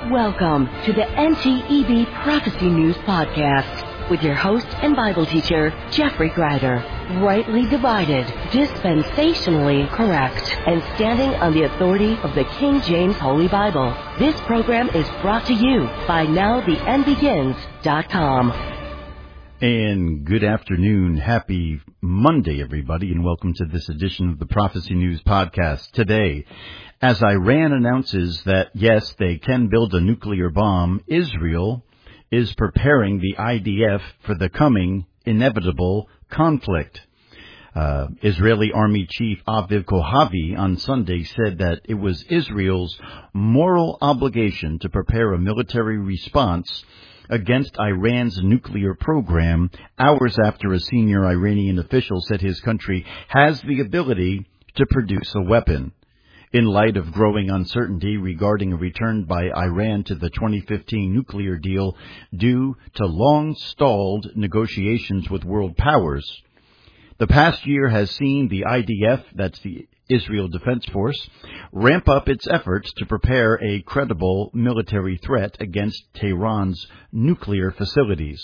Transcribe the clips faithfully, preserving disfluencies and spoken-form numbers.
Welcome to the N T E B Prophecy News Podcast with your host and Bible teacher, Jeffrey Greider. Rightly divided, dispensationally correct, and standing on the authority of the King James Holy Bible. This program is brought to you by now the end begins dot com. And good afternoon. Happy Monday, everybody, and welcome to this edition of the Prophecy News Podcast. Today, as Iran announces that, yes, they can build a nuclear bomb, Israel is preparing the I D F for the coming inevitable conflict. Uh, Israeli Army Chief Aviv Kohavi on Sunday said that it was Israel's moral obligation to prepare a military response against Iran's nuclear program, hours after a senior Iranian official said his country has the ability to produce a weapon. In light of growing uncertainty regarding a return by Iran to the twenty fifteen nuclear deal due to long-stalled negotiations with world powers, the past year has seen the I D F, that's the Israel Defense Force, ramp up its efforts to prepare a credible military threat against Tehran's nuclear facilities.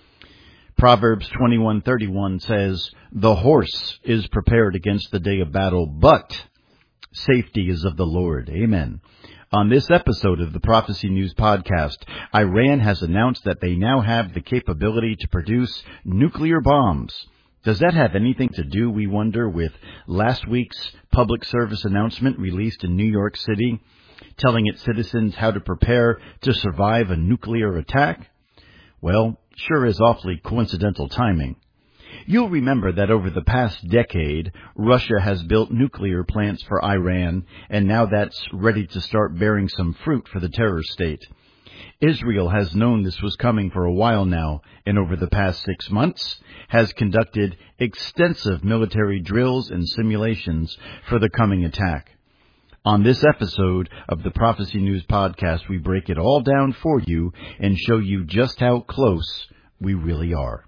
Proverbs twenty-one thirty-one says, "The horse is prepared against the day of battle, but safety is of the Lord." Amen. On this episode of the Prophecy News Podcast, Iran has announced that they now have the capability to produce nuclear bombs. Does that have anything to do, we wonder, with last week's public service announcement released in New York City, telling its citizens how to prepare to survive a nuclear attack? Well, sure is awfully coincidental timing. You'll remember that over the past decade, Russia has built nuclear plants for Iran, and now that's ready to start bearing some fruit for the terror state. Israel has known this was coming for a while now, and over the past six months has conducted extensive military drills and simulations for the coming attack. On this episode of the Prophecy News Podcast, we break it all down for you and show you just how close we really are.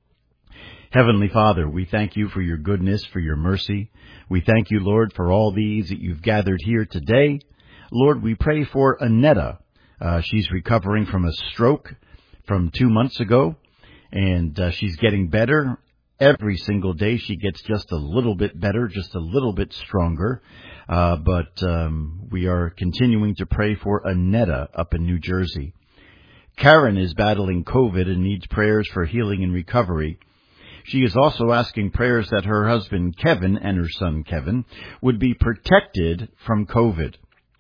Heavenly Father, we thank you for your goodness, for your mercy. We thank you, Lord, for all these that you've gathered here today. Lord, we pray for Annetta. Uh, she's recovering from a stroke from two months ago, and uh, she's getting better. Every single day she gets just a little bit better, just a little bit stronger. Uh, but um, we are continuing to pray for Annetta up in New Jersey. Karen is battling COVID and needs prayers for healing and recovery. She is also asking prayers that her husband Kevin and her son Kevin would be protected from COVID.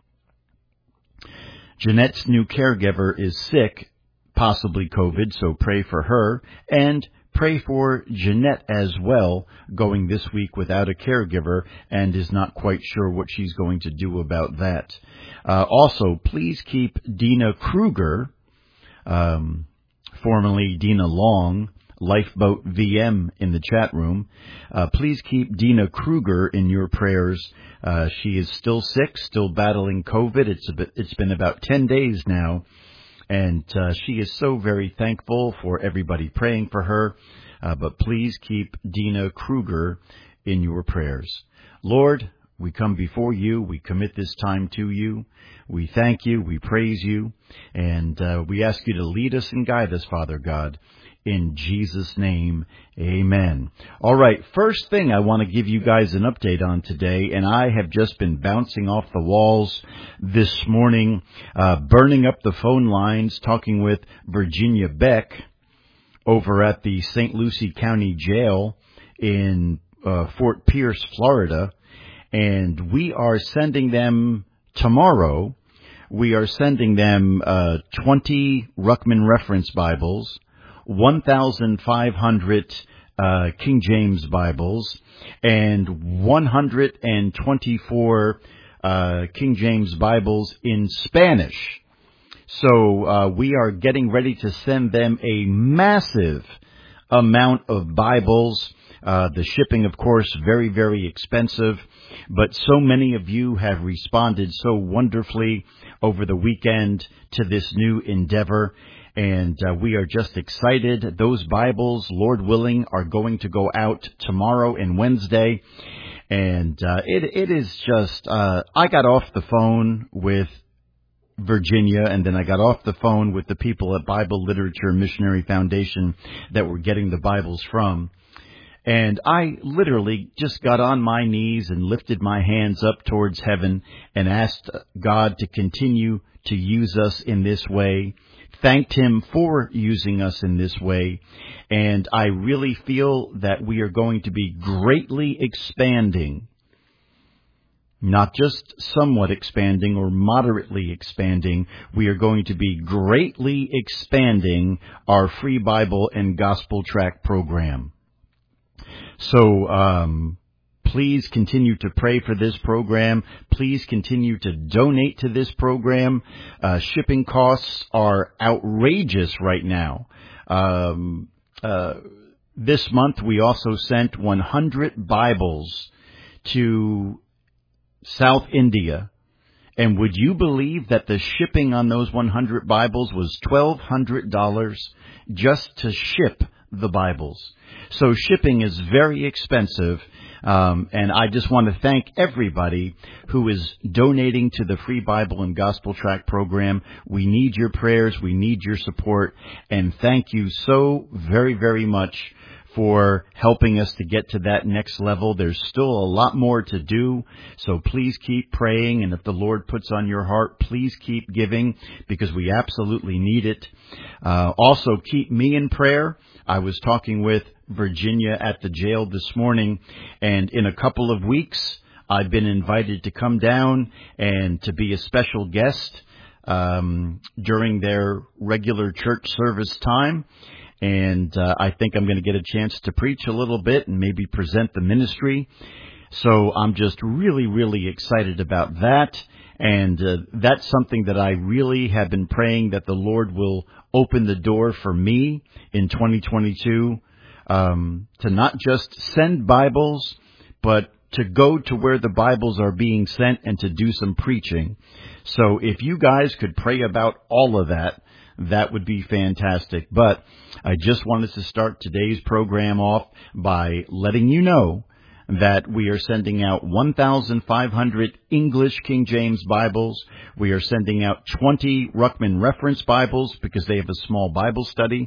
Jeanette's new caregiver is sick, possibly COVID, so pray for her, and pray for Jeanette as well, going this week without a caregiver and is not quite sure what she's going to do about that. Uh, also, please keep Dina Kruger, um, formerly Dina Long, Lifeboat V M in the chat room. Uh, please keep Dina Kruger in your prayers. Uh, she is still sick, still battling COVID. It's a bit, it's been about ten days now, and uh, she is so very thankful for everybody praying for her. Uh, but please keep Dina Kruger in your prayers. Lord, we come before you. We commit this time to you. We thank you. We praise you. And uh, we ask you to lead us and guide us, Father God. In Jesus' name, amen. All right, first thing I want to give you guys an update on today, and I have just been bouncing off the walls this morning, uh, burning up the phone lines, talking with Virginia Beck over at the Saint Lucie County Jail in uh, Fort Pierce, Florida, and we are sending them tomorrow, we are sending them uh, twenty Ruckman Reference Bibles, one thousand five hundred uh, King James Bibles, and one hundred twenty-four uh, King James Bibles in Spanish. So uh, we are getting ready to send them a massive amount of Bibles. Uh, the shipping, of course, very, very expensive, but so many of you have responded so wonderfully over the weekend to this new endeavor. And uh, we are just excited. Those Bibles, Lord willing, are going to go out tomorrow and Wednesday. And uh, it it is just, uh, I got off the phone with Virginia, and then I got off the phone with the people at Bible Literature Missionary Foundation that we're getting the Bibles from. And I literally just got on my knees and lifted my hands up towards heaven and asked God to continue to use us in this way, thanked Him for using us in this way, and I really feel that we are going to be greatly expanding, not just somewhat expanding or moderately expanding. We are going to be greatly expanding our Free Bible and Gospel Tract program. So um, please continue to pray for this program. Please continue to donate to this program. Uh, shipping costs are outrageous right now. Um, uh, this month we also sent one hundred Bibles to South India. And would you believe that the shipping on those one hundred Bibles was twelve hundred dollars just to ship the Bibles? So shipping is very expensive, um, and I just want to thank everybody who is donating to the Free Bible and Gospel Tract program. We need your prayers, we need your support, and thank you so very, very much for helping us to get to that next level. There's still a lot more to do, so please keep praying, and if the Lord puts on your heart, please keep giving, because we absolutely need it. Uh, also, keep me in prayer. I was talking with Virginia at the jail this morning, and in a couple of weeks, I've been invited to come down and to be a special guest um, during their regular church service time. And uh, I think I'm going to get a chance to preach a little bit and maybe present the ministry. So I'm just really, really excited about that. And uh, that's something that I really have been praying that the Lord will open the door for me in twenty twenty-two, um, to not just send Bibles, but to go to where the Bibles are being sent and to do some preaching. So if you guys could pray about all of that, that would be fantastic. But I just wanted to start today's program off by letting you know that we are sending out one thousand five hundred English King James Bibles. We are sending out twenty Ruckman Reference Bibles because they have a small Bible study.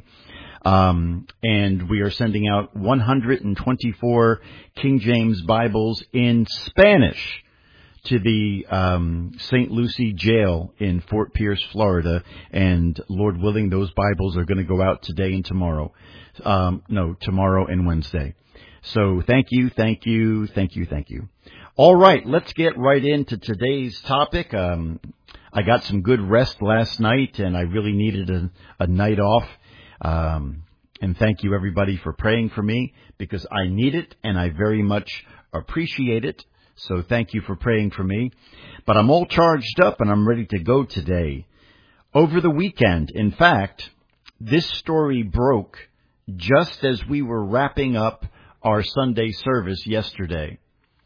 Um, and we are sending out one hundred twenty-four King James Bibles in Spanish to the um, Saint Lucie Jail in Fort Pierce, Florida. And Lord willing, those Bibles are going to go out today and tomorrow. Um, no, tomorrow and Wednesday. So thank you, thank you, thank you, thank you. All right, let's get right into today's topic. Um, I got some good rest last night, and I really needed a, a night off. Um, and thank you, everybody, for praying for me, because I need it, and I very much appreciate it. So thank you for praying for me. But I'm all charged up, and I'm ready to go today. Over the weekend, in fact, this story broke just as we were wrapping up our Sunday service yesterday.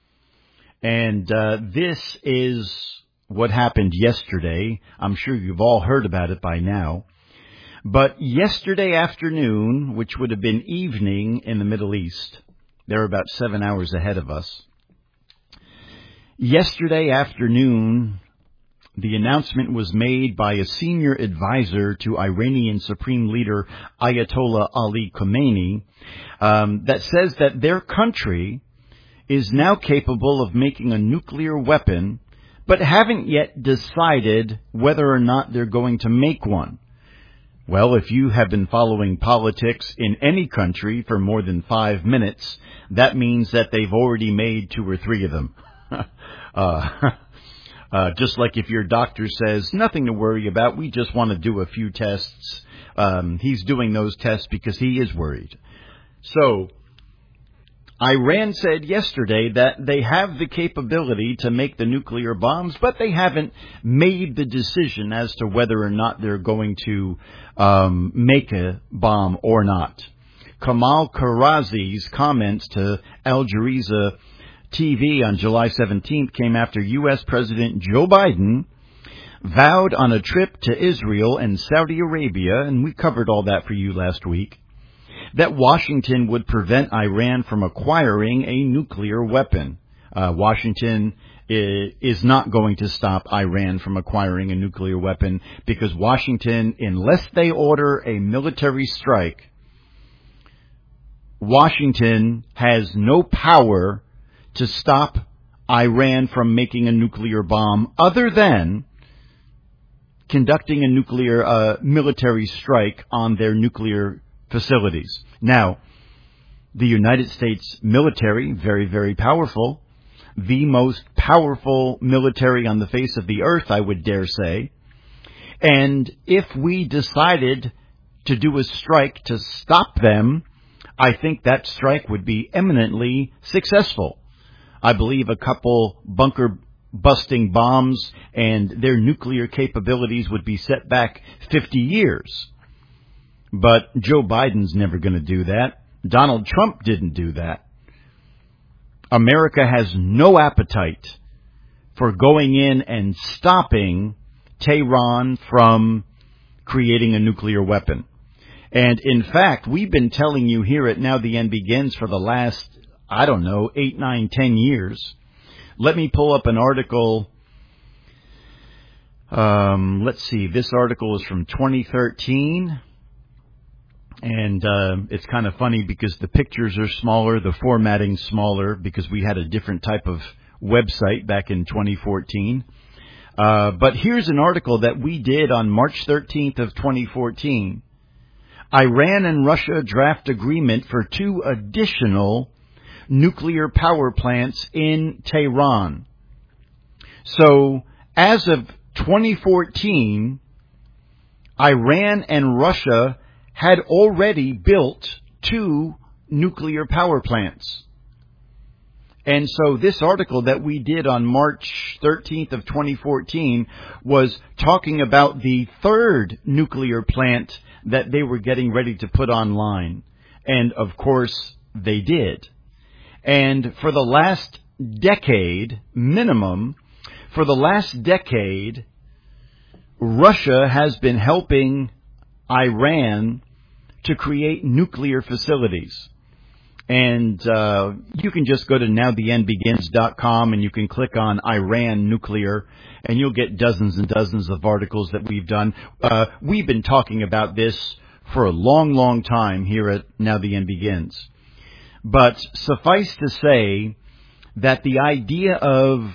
And uh, this is what happened yesterday. I'm sure you've all heard about it by now. But yesterday afternoon, which would have been evening in the Middle East, they're about seven hours ahead of us. Yesterday afternoon, the announcement was made by a senior advisor to Iranian Supreme Leader Ayatollah Ali Khamenei um, that says that their country is now capable of making a nuclear weapon, but haven't yet decided whether or not they're going to make one. Well, if you have been following politics in any country for more than five minutes, that means that they've already made two or three of them. uh Uh, just like if your doctor says, nothing to worry about, we just want to do a few tests. Um, he's doing those tests because he is worried. So, Iran said yesterday that they have the capability to make the nuclear bombs, but they haven't made the decision as to whether or not they're going to um, make a bomb or not. Kamal Karazi's comments to Al Jazeera T V on July seventeenth came after U S President Joe Biden vowed on a trip to Israel and Saudi Arabia, and we covered all that for you last week, that Washington would prevent Iran from acquiring a nuclear weapon. Uh, Washington is not going to stop Iran from acquiring a nuclear weapon, because Washington, unless they order a military strike, Washington has no power to stop Iran from making a nuclear bomb other than conducting a nuclear uh, military strike on their nuclear facilities. Now, the United States military, very, very powerful, the most powerful military on the face of the earth, I would dare say. And if we decided to do a strike to stop them, I think that strike would be eminently successful. I believe a couple bunker-busting bombs and their nuclear capabilities would be set back fifty years. But Joe Biden's never going to do that. Donald Trump didn't do that. America has no appetite for going in and stopping Tehran from creating a nuclear weapon. And in fact, we've been telling you here at Now the End Begins for the last, I don't know, eight, nine, ten years. Let me pull up an article. Um, let's see. This article is from twenty thirteen. And uh, it's kind of funny because the pictures are smaller, the formatting's smaller, because we had a different type of website back in twenty fourteen. Uh, but here's an article that we did on March thirteenth of twenty fourteen. Iran and Russia draft agreement for two additional nuclear power plants in Tehran. So, as of twenty fourteen, Iran and Russia had already built two nuclear power plants. And so this article that we did on March thirteenth of twenty fourteen was talking about the third nuclear plant that they were getting ready to put online. And of course, they did. And for the last decade, minimum, for the last decade, Russia has been helping Iran to create nuclear facilities. And uh, you can just go to now the end begins dot com and you can click on Iran nuclear, and you'll get dozens and dozens of articles that we've done. Uh, we've been talking about this for a long, long time here at Now the End Begins. But suffice to say that the idea of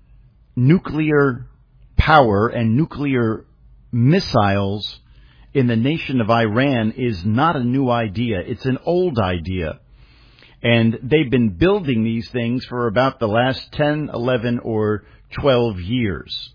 nuclear power and nuclear missiles in the nation of Iran is not a new idea. It's an old idea. And they've been building these things for about the last ten, eleven, or twelve years.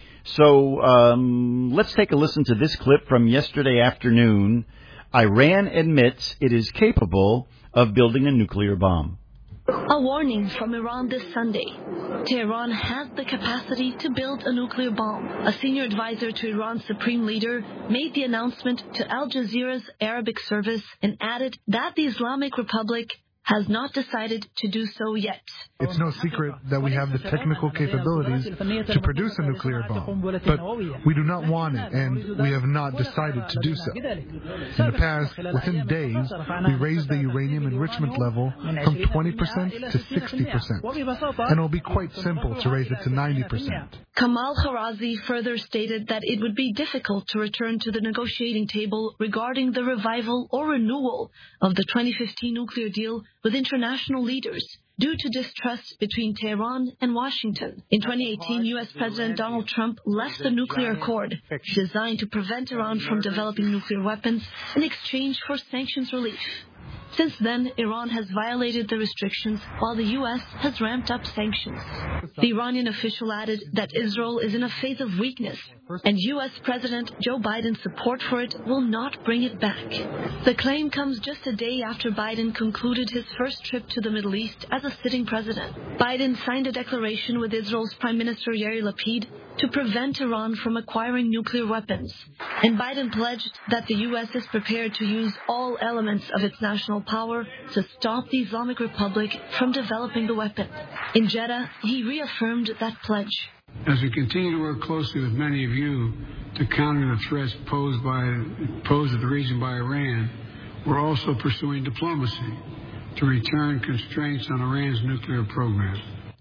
So um, let's take a listen to this clip from yesterday afternoon. Iran admits it is capable of building a nuclear bomb. A warning from Iran this Sunday. Tehran has the capacity to build a nuclear bomb. A senior advisor to Iran's supreme leader made the announcement to Al Jazeera's Arabic service and added that the Islamic Republic has not decided to do so yet. It's no secret that we have the technical capabilities to produce a nuclear bomb, but we do not want it, and we have not decided to do so. In the past, within days, we raised the uranium enrichment level from twenty percent to sixty percent, and it will be quite simple to raise it to ninety percent. Kamal Kharazi further stated that it would be difficult to return to the negotiating table regarding the revival or renewal of the twenty fifteen nuclear deal with international leaders due to distrust between Tehran and Washington. In twenty eighteen, U S President Donald Trump left the nuclear accord designed to prevent Iran from developing nuclear weapons in exchange for sanctions relief. Since then, Iran has violated the restrictions while the U S has ramped up sanctions. The Iranian official added that Israel is in a phase of weakness, and U S President Joe Biden's support for it will not bring it back. The claim comes just a day after Biden concluded his first trip to the Middle East as a sitting president. Biden signed a declaration with Israel's Prime Minister Yair Lapid to prevent Iran from acquiring nuclear weapons. And Biden pledged that the U S is prepared to use all elements of its national power to stop the Islamic Republic from developing the weapon. In Jeddah, he reaffirmed that pledge. As we continue to work closely with many of you to counter the threats posed by posed at the region by Iran, we're also pursuing diplomacy to return constraints on Iran's nuclear program.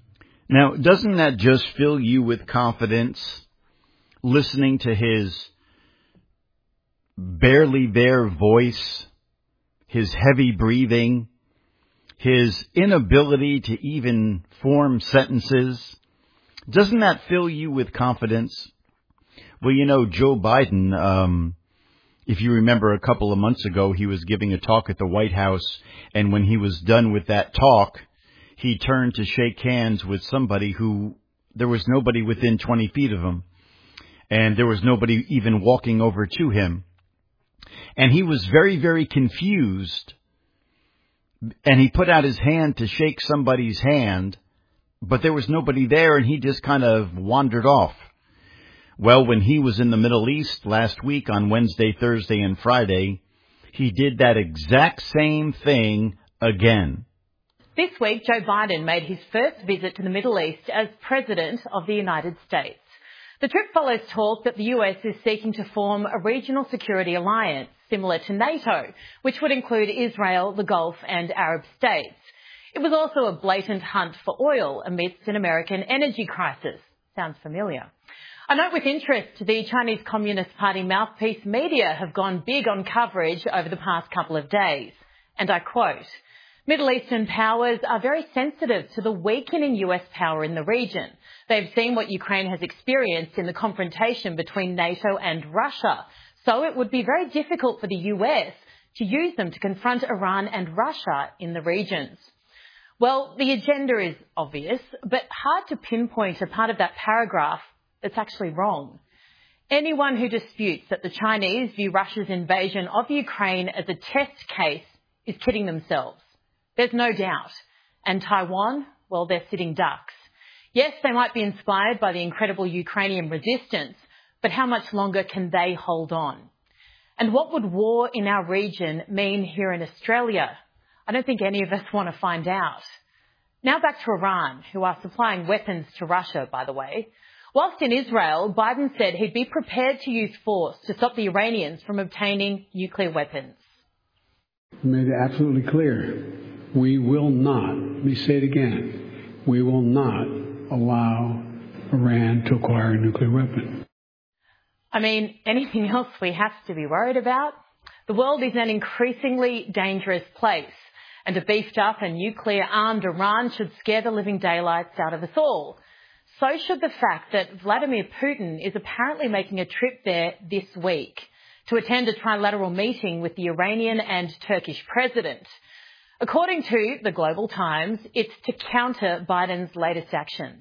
Now, doesn't that just fill you with confidence, listening to his barely there voice, his heavy breathing, his inability to even form sentences? Doesn't that fill you with confidence? Well, you know, Joe Biden, um, if you remember a couple of months ago, he was giving a talk at the White House, and when he was done with that talk, he turned to shake hands with somebody who, there was nobody within twenty feet of him, and there was nobody even walking over to him. And he was very, very confused, and he put out his hand to shake somebody's hand, but there was nobody there, and he just kind of wandered off. Well, when he was in the Middle East last week on Wednesday, Thursday, and Friday, he did that exact same thing again. This week, Joe Biden made his first visit to the Middle East as President of the United States. The trip follows talk that the U S is seeking to form a regional security alliance similar to NATO, which would include Israel, the Gulf, and Arab states. It was also a blatant hunt for oil amidst an American energy crisis. Sounds familiar. I note with interest the Chinese Communist Party mouthpiece media have gone big on coverage over the past couple of days. And I quote, "Middle Eastern powers are very sensitive to the weakening U S power in the region. They've seen what Ukraine has experienced in the confrontation between NATO and Russia. So it would be very difficult for the U S to use them to confront Iran and Russia in the regions." Well, the agenda is obvious, but hard to pinpoint a part of that paragraph that's actually wrong. Anyone who disputes that the Chinese view Russia's invasion of Ukraine as a test case is kidding themselves. There's no doubt. And Taiwan, well, they're sitting ducks. Yes, they might be inspired by the incredible Ukrainian resistance, but how much longer can they hold on? And what would war in our region mean here in Australia? I don't think any of us want to find out. Now back to Iran, who are supplying weapons to Russia, by the way. Whilst in Israel, Biden said he'd be prepared to use force to stop the Iranians from obtaining nuclear weapons. We made it absolutely clear. We will not, let me say it again, we will not allow Iran to acquire a nuclear weapon. I mean, anything else we have to be worried about? The world is an increasingly dangerous place, and a beefed up and nuclear-armed Iran should scare the living daylights out of us all. So should the fact that Vladimir Putin is apparently making a trip there this week to attend a trilateral meeting with the Iranian and Turkish president. According to the Global Times, it's to counter Biden's latest actions.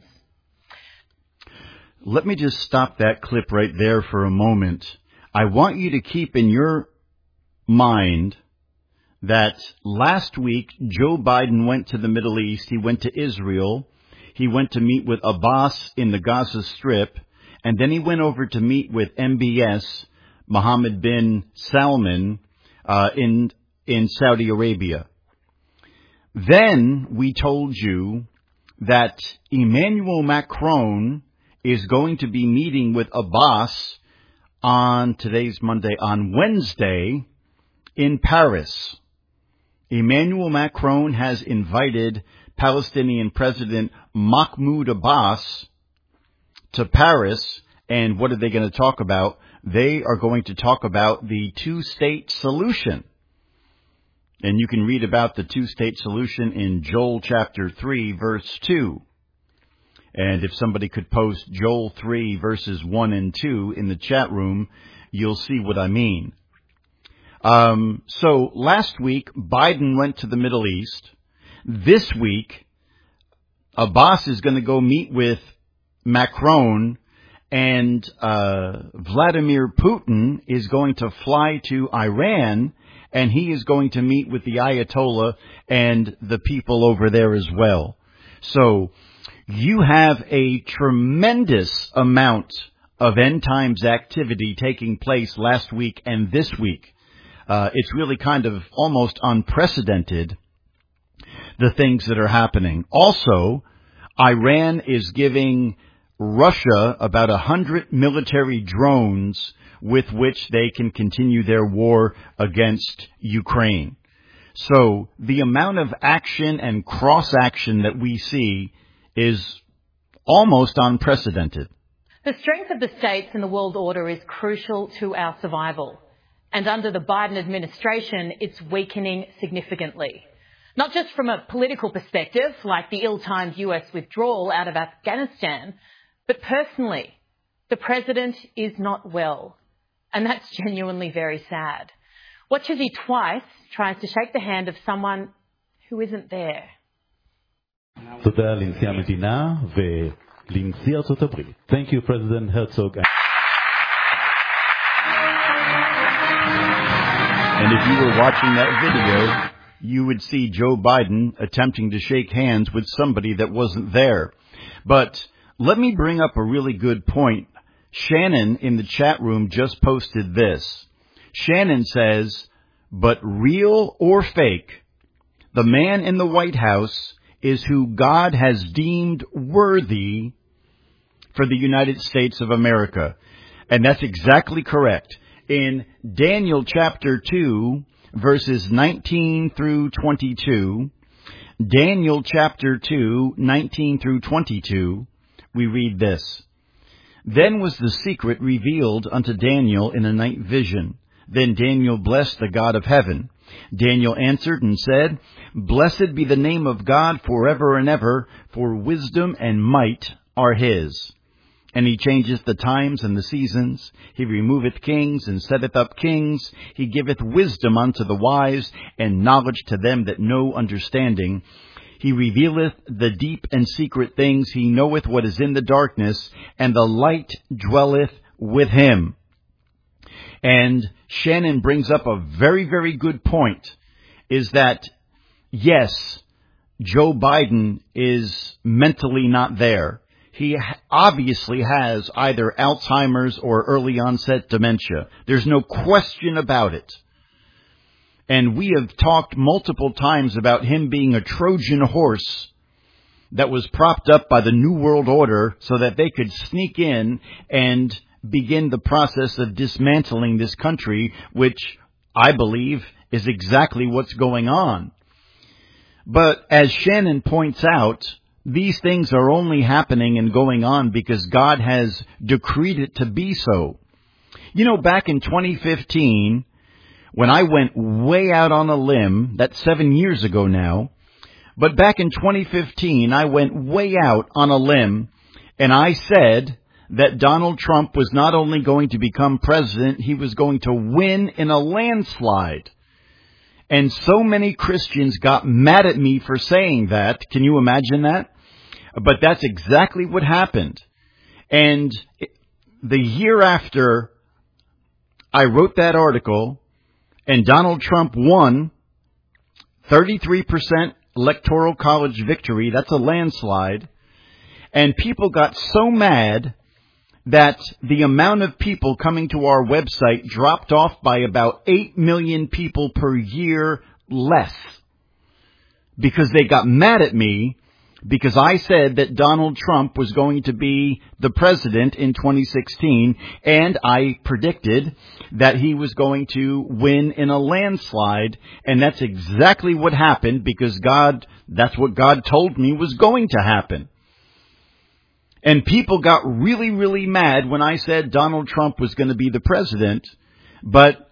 Let me just stop that clip right there for a moment. I want you to keep in your mind that last week Joe Biden went to the Middle East. He went to Israel. He went to meet with Abbas in the Gaza Strip. And then he went over to meet with M B S, Mohammed bin Salman, uh, in, in Saudi Arabia. Then we told you that Emmanuel Macron is going to be meeting with Abbas on, today's Monday, on Wednesday in Paris. Emmanuel Macron has invited Palestinian President Mahmoud Abbas to Paris. And what are they going to talk about? They are going to talk about the two-state solution. And you can read about the two-state solution in Joel chapter three, verse two. And if somebody could post Joel three, verses one and two in the chat room, you'll see what I mean. Um, so last week, Biden went to the Middle East. This week, Abbas is going to go meet with Macron, and uh, Vladimir Putin is going to fly to Iran, and he is going to meet with the Ayatollah and the people over there as well. So you have a tremendous amount of end times activity taking place last week and this week. Uh, it's really kind of almost unprecedented, the things that are happening. Also, Iran is giving Russia about a hundred military drones with which they can continue their war against Ukraine. So the amount of action and cross-action that we see is almost unprecedented. The strength of the states and the world order is crucial to our survival. And under the Biden administration, it's weakening significantly. Not just from a political perspective, like the ill-timed U S withdrawal out of Afghanistan, but personally, the president is not well. And that's genuinely very sad. Watch as he twice tries to shake the hand of someone who isn't there. תודה לנשיא המדינה ולנשיא ארצות הברית. Thank you, President Herzog. And if you were watching that video, you would see Joe Biden attempting to shake hands with somebody that wasn't there. But let me bring up a really good point. Shannon in the chat room just posted this. Shannon says, but real or fake, the man in the White House is who God has deemed worthy for the United States of America. And that's exactly correct. In Daniel chapter two, verses nineteen through twenty-two, Daniel chapter two, nineteen through twenty-two, we read this. Then was the secret revealed unto Daniel in a night vision. Then Daniel blessed the God of heaven. Daniel answered and said, Blessed be the name of God forever and ever, for wisdom and might are his. And he changeth the times and the seasons. He removeth kings and setteth up kings. He giveth wisdom unto the wise, and knowledge to them that know understanding. He revealeth the deep and secret things. He knoweth what is in the darkness, and the light dwelleth with him. And Shannon brings up a very, very good point, is that, yes, Joe Biden is mentally not there. He obviously has either Alzheimer's or early onset dementia. There's no question about it. And we have talked multiple times about him being a Trojan horse that was propped up by the New World Order so that they could sneak in and begin the process of dismantling this country, which I believe is exactly what's going on. But as Shannon points out, these things are only happening and going on because God has decreed it to be so. You know, back in twenty fifteen, when I went way out on a limb, that's seven years ago now, but back in twenty fifteen, I went way out on a limb, and I said that Donald Trump was not only going to become president, he was going to win in a landslide. And so many Christians got mad at me for saying that. Can you imagine that? But that's exactly what happened. And the year after I wrote that article, and Donald Trump won, thirty-three percent electoral college victory, that's a landslide, and people got so mad that the amount of people coming to our website dropped off by about eight million people per year less, because they got mad at me because I said that Donald Trump was going to be the president in twenty sixteen, and I predicted that he was going to win in a landslide, and that's exactly what happened, because God, that's what God told me was going to happen. And people got really, really mad when I said Donald Trump was going to be the president, but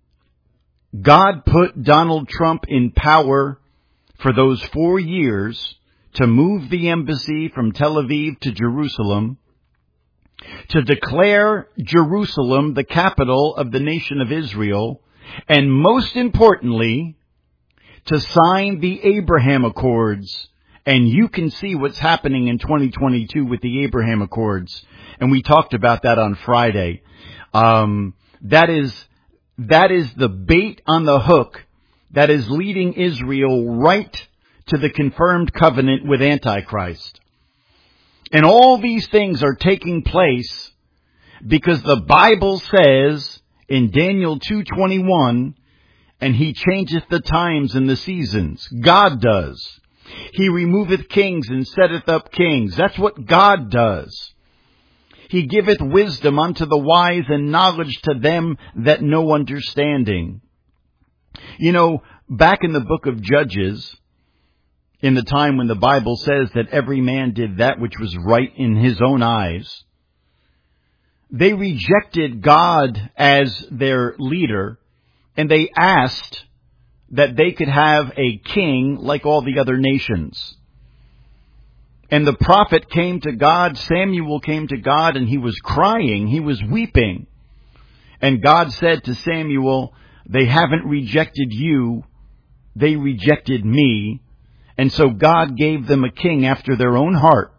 God put Donald Trump in power for those four years to move the embassy from Tel Aviv to Jerusalem, to declare Jerusalem the capital of the nation of Israel, and most importantly, to sign the Abraham Accords. And you can see what's happening in twenty twenty-two with the Abraham Accords. And we talked about that on Friday. Um, that is, that is the bait on the hook that is leading Israel right to the confirmed covenant with Antichrist. And all these things are taking place because the Bible says in Daniel two twenty-one, and he changeth the times and the seasons. God does. He removeth kings and setteth up kings. That's what God does. He giveth wisdom unto the wise and knowledge to them that know understanding. You know, back in the book of Judges, in the time when the Bible says that every man did that which was right in his own eyes. They rejected God as their leader, and they asked that they could have a king like all the other nations. And the prophet came to God, Samuel came to God, and he was crying, he was weeping. And God said to Samuel, they haven't rejected you, they rejected me. And so God gave them a king after their own heart.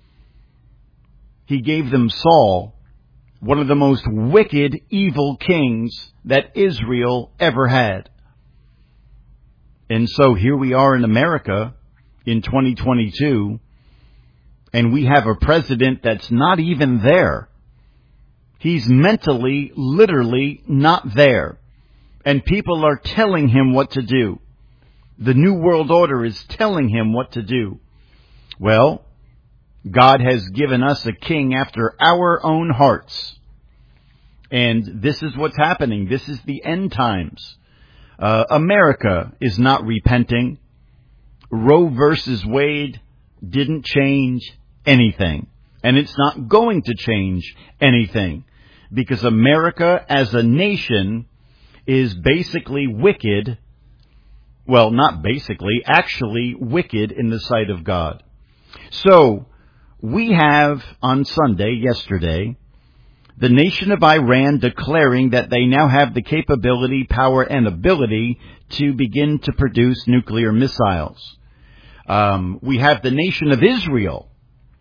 He gave them Saul, one of the most wicked, evil kings that Israel ever had. And so here we are in America in twenty twenty-two, and we have a president that's not even there. He's mentally, literally not there. And people are telling him what to do. The New World Order is telling him what to do. Well, God has given us a king after our own hearts. And this is what's happening. This is the end times. Uh, America is not repenting. Roe versus Wade didn't change anything. And it's not going to change anything. Because America as a nation is basically wicked. Well, not basically, actually wicked in the sight of God. So, we have on Sunday, yesterday, the nation of Iran declaring that they now have the capability, power, and ability to begin to produce nuclear missiles. Um, we have the nation of Israel,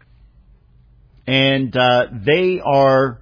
and uh, they are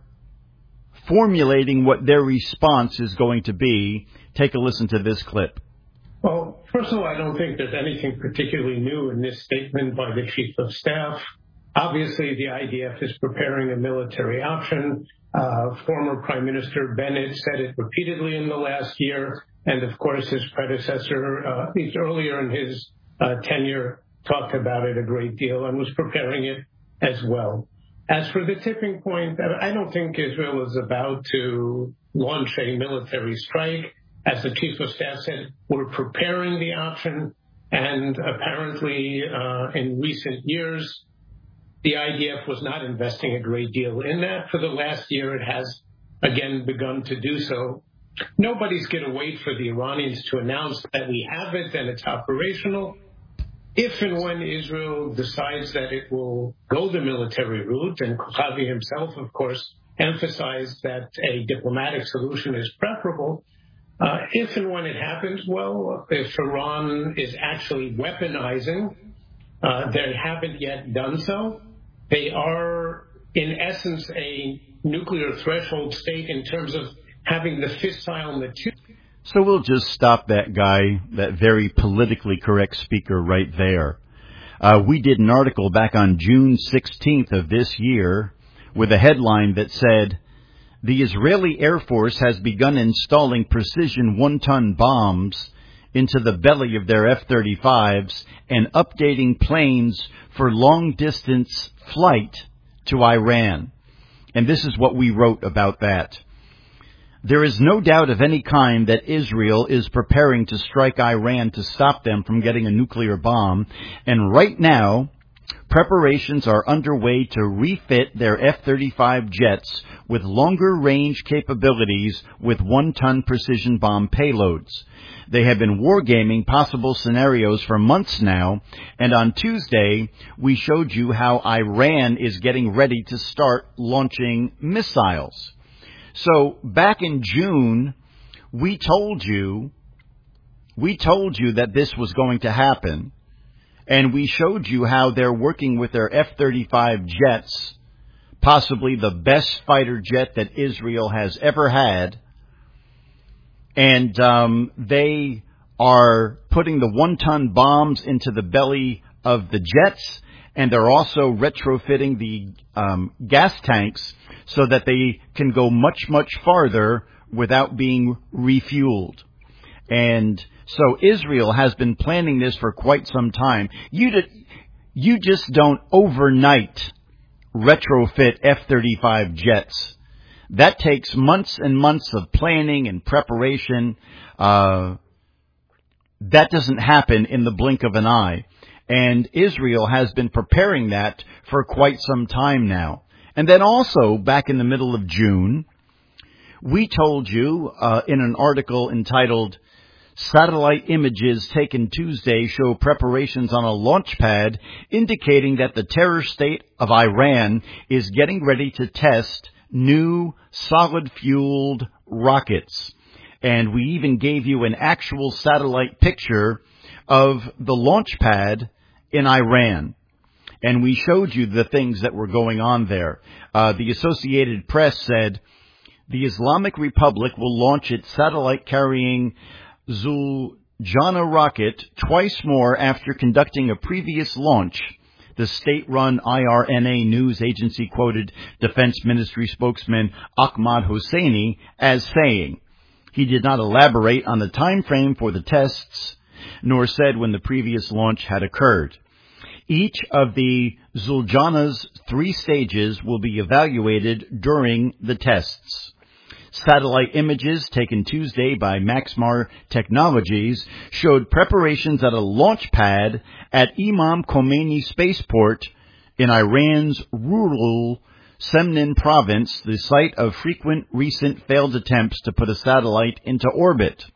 formulating what their response is going to be. Take a listen to this clip. Well, first of all, I don't think there's anything particularly new in this statement by the Chief of Staff. Obviously, the I D F is preparing a military option. Uh, former Prime Minister Bennett said it repeatedly in the last year. And, of course, his predecessor, uh, at least earlier in his uh, tenure, talked about it a great deal and was preparing it as well. As for the tipping point, I don't think Israel is about to launch a military strike. As the Chief of Staff said, we're preparing the option. And apparently, uh, in recent years, the I D F was not investing a great deal in that. For the last year, it has again begun to do so. Nobody's going to wait for the Iranians to announce that we have it and it's operational. If and when Israel decides that it will go the military route, and Kochavi himself, of course, emphasized that a diplomatic solution is preferable, uh, if and when it happens, well, if Iran is actually weaponizing, uh, they haven't yet done so. They are, in essence, a nuclear threshold state in terms of having the fissile material. So we'll just stop that guy, that very politically correct speaker right there. Uh, we did an article back on June sixteenth of this year with a headline that said, the Israeli Air Force has begun installing precision one-ton bombs into the belly of their F thirty-fives and updating planes for long-distance flight to Iran. And this is what we wrote about that. There is no doubt of any kind that Israel is preparing to strike Iran to stop them from getting a nuclear bomb. And right now, preparations are underway to refit their F thirty-five jets with longer range capabilities with one-ton precision bomb payloads. They have been wargaming possible scenarios for months now, and on Tuesday, we showed you how Iran is getting ready to start launching missiles. So back in June, we told you, we told you that this was going to happen, and we showed you how they're working with their F thirty-five jets, possibly the best fighter jet that Israel has ever had, and um, they are putting the one-ton bombs into the belly of the jets, and they're also retrofitting the um, gas tanks so that they can go much, much farther without being refueled. And so Israel has been planning this for quite some time. You, did, you just don't overnight retrofit F thirty-five jets. That takes months and months of planning and preparation. Uh, that doesn't happen in the blink of an eye. And Israel has been preparing that for quite some time now. And then also, back in the middle of June, we told you uh, in an article entitled Satellite Images Taken Tuesday Show Preparations on a Launch Pad Indicating that the Terror State of Iran is getting ready to test new solid-fueled rockets. And we even gave you an actual satellite picture of the launch pad in Iran. And we showed you the things that were going on there. Uh, the Associated Press said, the Islamic Republic will launch its satellite-carrying Zuljana rocket twice more after conducting a previous launch. The state-run I R N A news agency quoted Defense Ministry spokesman Ahmad Hosseini as saying, he did not elaborate on the time frame for the tests, nor said when the previous launch had occurred. Each of the Zuljana's three stages will be evaluated during the tests. Satellite images taken Tuesday by Maxmar Technologies showed preparations at a launch pad at Imam Khomeini Spaceport in Iran's rural Semnan province, the site of frequent recent failed attempts to put a satellite into orbit.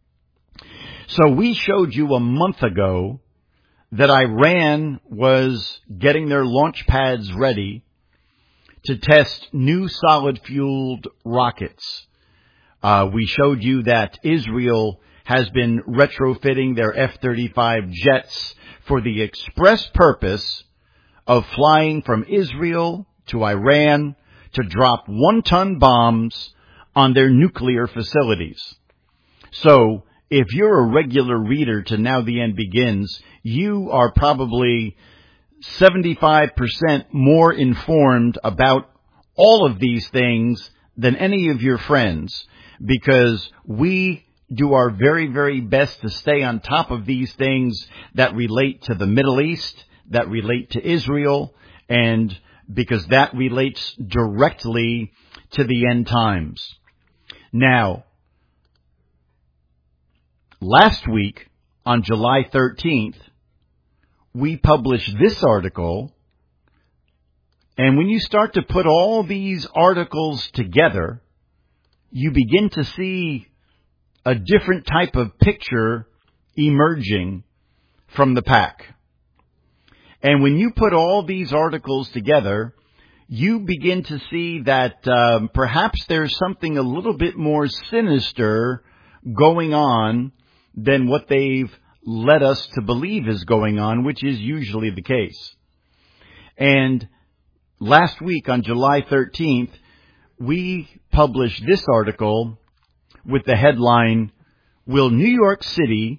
So we showed you a month ago that Iran was getting their launch pads ready to test new solid-fueled rockets. Uh, we showed you that Israel has been retrofitting their F thirty-five jets for the express purpose of flying from Israel to Iran to drop one-ton bombs on their nuclear facilities. So, if you're a regular reader to Now the End Begins, you are probably seventy-five percent more informed about all of these things than any of your friends, because we do our very, very best to stay on top of these things that relate to the Middle East, that relate to Israel, and because that relates directly to the end times. Now, last week, on July thirteenth, we published this article, and when you start to put all these articles together, you begin to see a different type of picture emerging from the pack. And when you put all these articles together, you begin to see that um, perhaps there's something a little bit more sinister going on than what they've led us to believe is going on, which is usually the case. And last week on July thirteenth, we published this article with the headline, Will New York City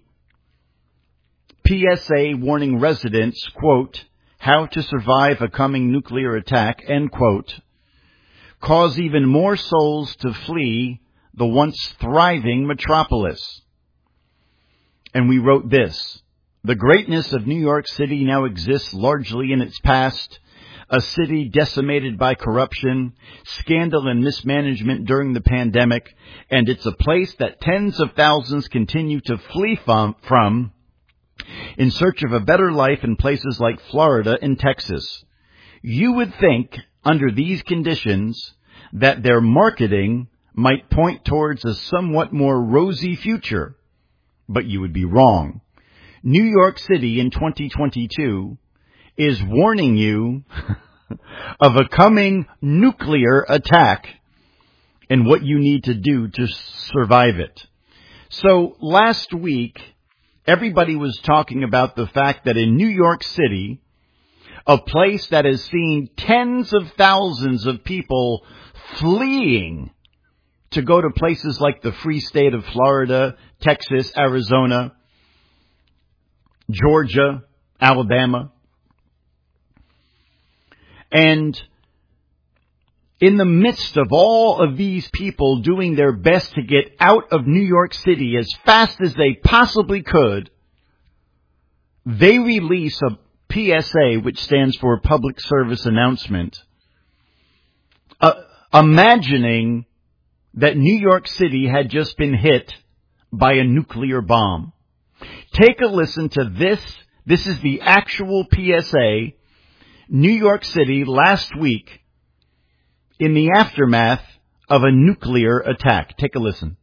P S A warning residents, quote, how to survive a coming nuclear attack, end quote, cause even more souls to flee the once thriving metropolis. And we wrote this, the greatness of New York City now exists largely in its past, a city decimated by corruption, scandal, and mismanagement during the pandemic, and it's a place that tens of thousands continue to flee from, from in search of a better life in places like Florida and Texas. You would think, under these conditions, that their marketing might point towards a somewhat more rosy future. But you would be wrong. New York City in twenty twenty-two is warning you of a coming nuclear attack and what you need to do to survive it. So last week, everybody was talking about the fact that in New York City, a place that has seen tens of thousands of people fleeing to go to places like the free state of Florida, Texas, Arizona, Georgia, Alabama. And in the midst of all of these people doing their best to get out of New York City as fast as they possibly could, they release a P S A, which stands for Public Service Announcement, uh, imagining that New York City had just been hit by a nuclear bomb. Take a listen to this This is the actual P S A, New York City, last week, in the aftermath of a nuclear attack. Take a listen.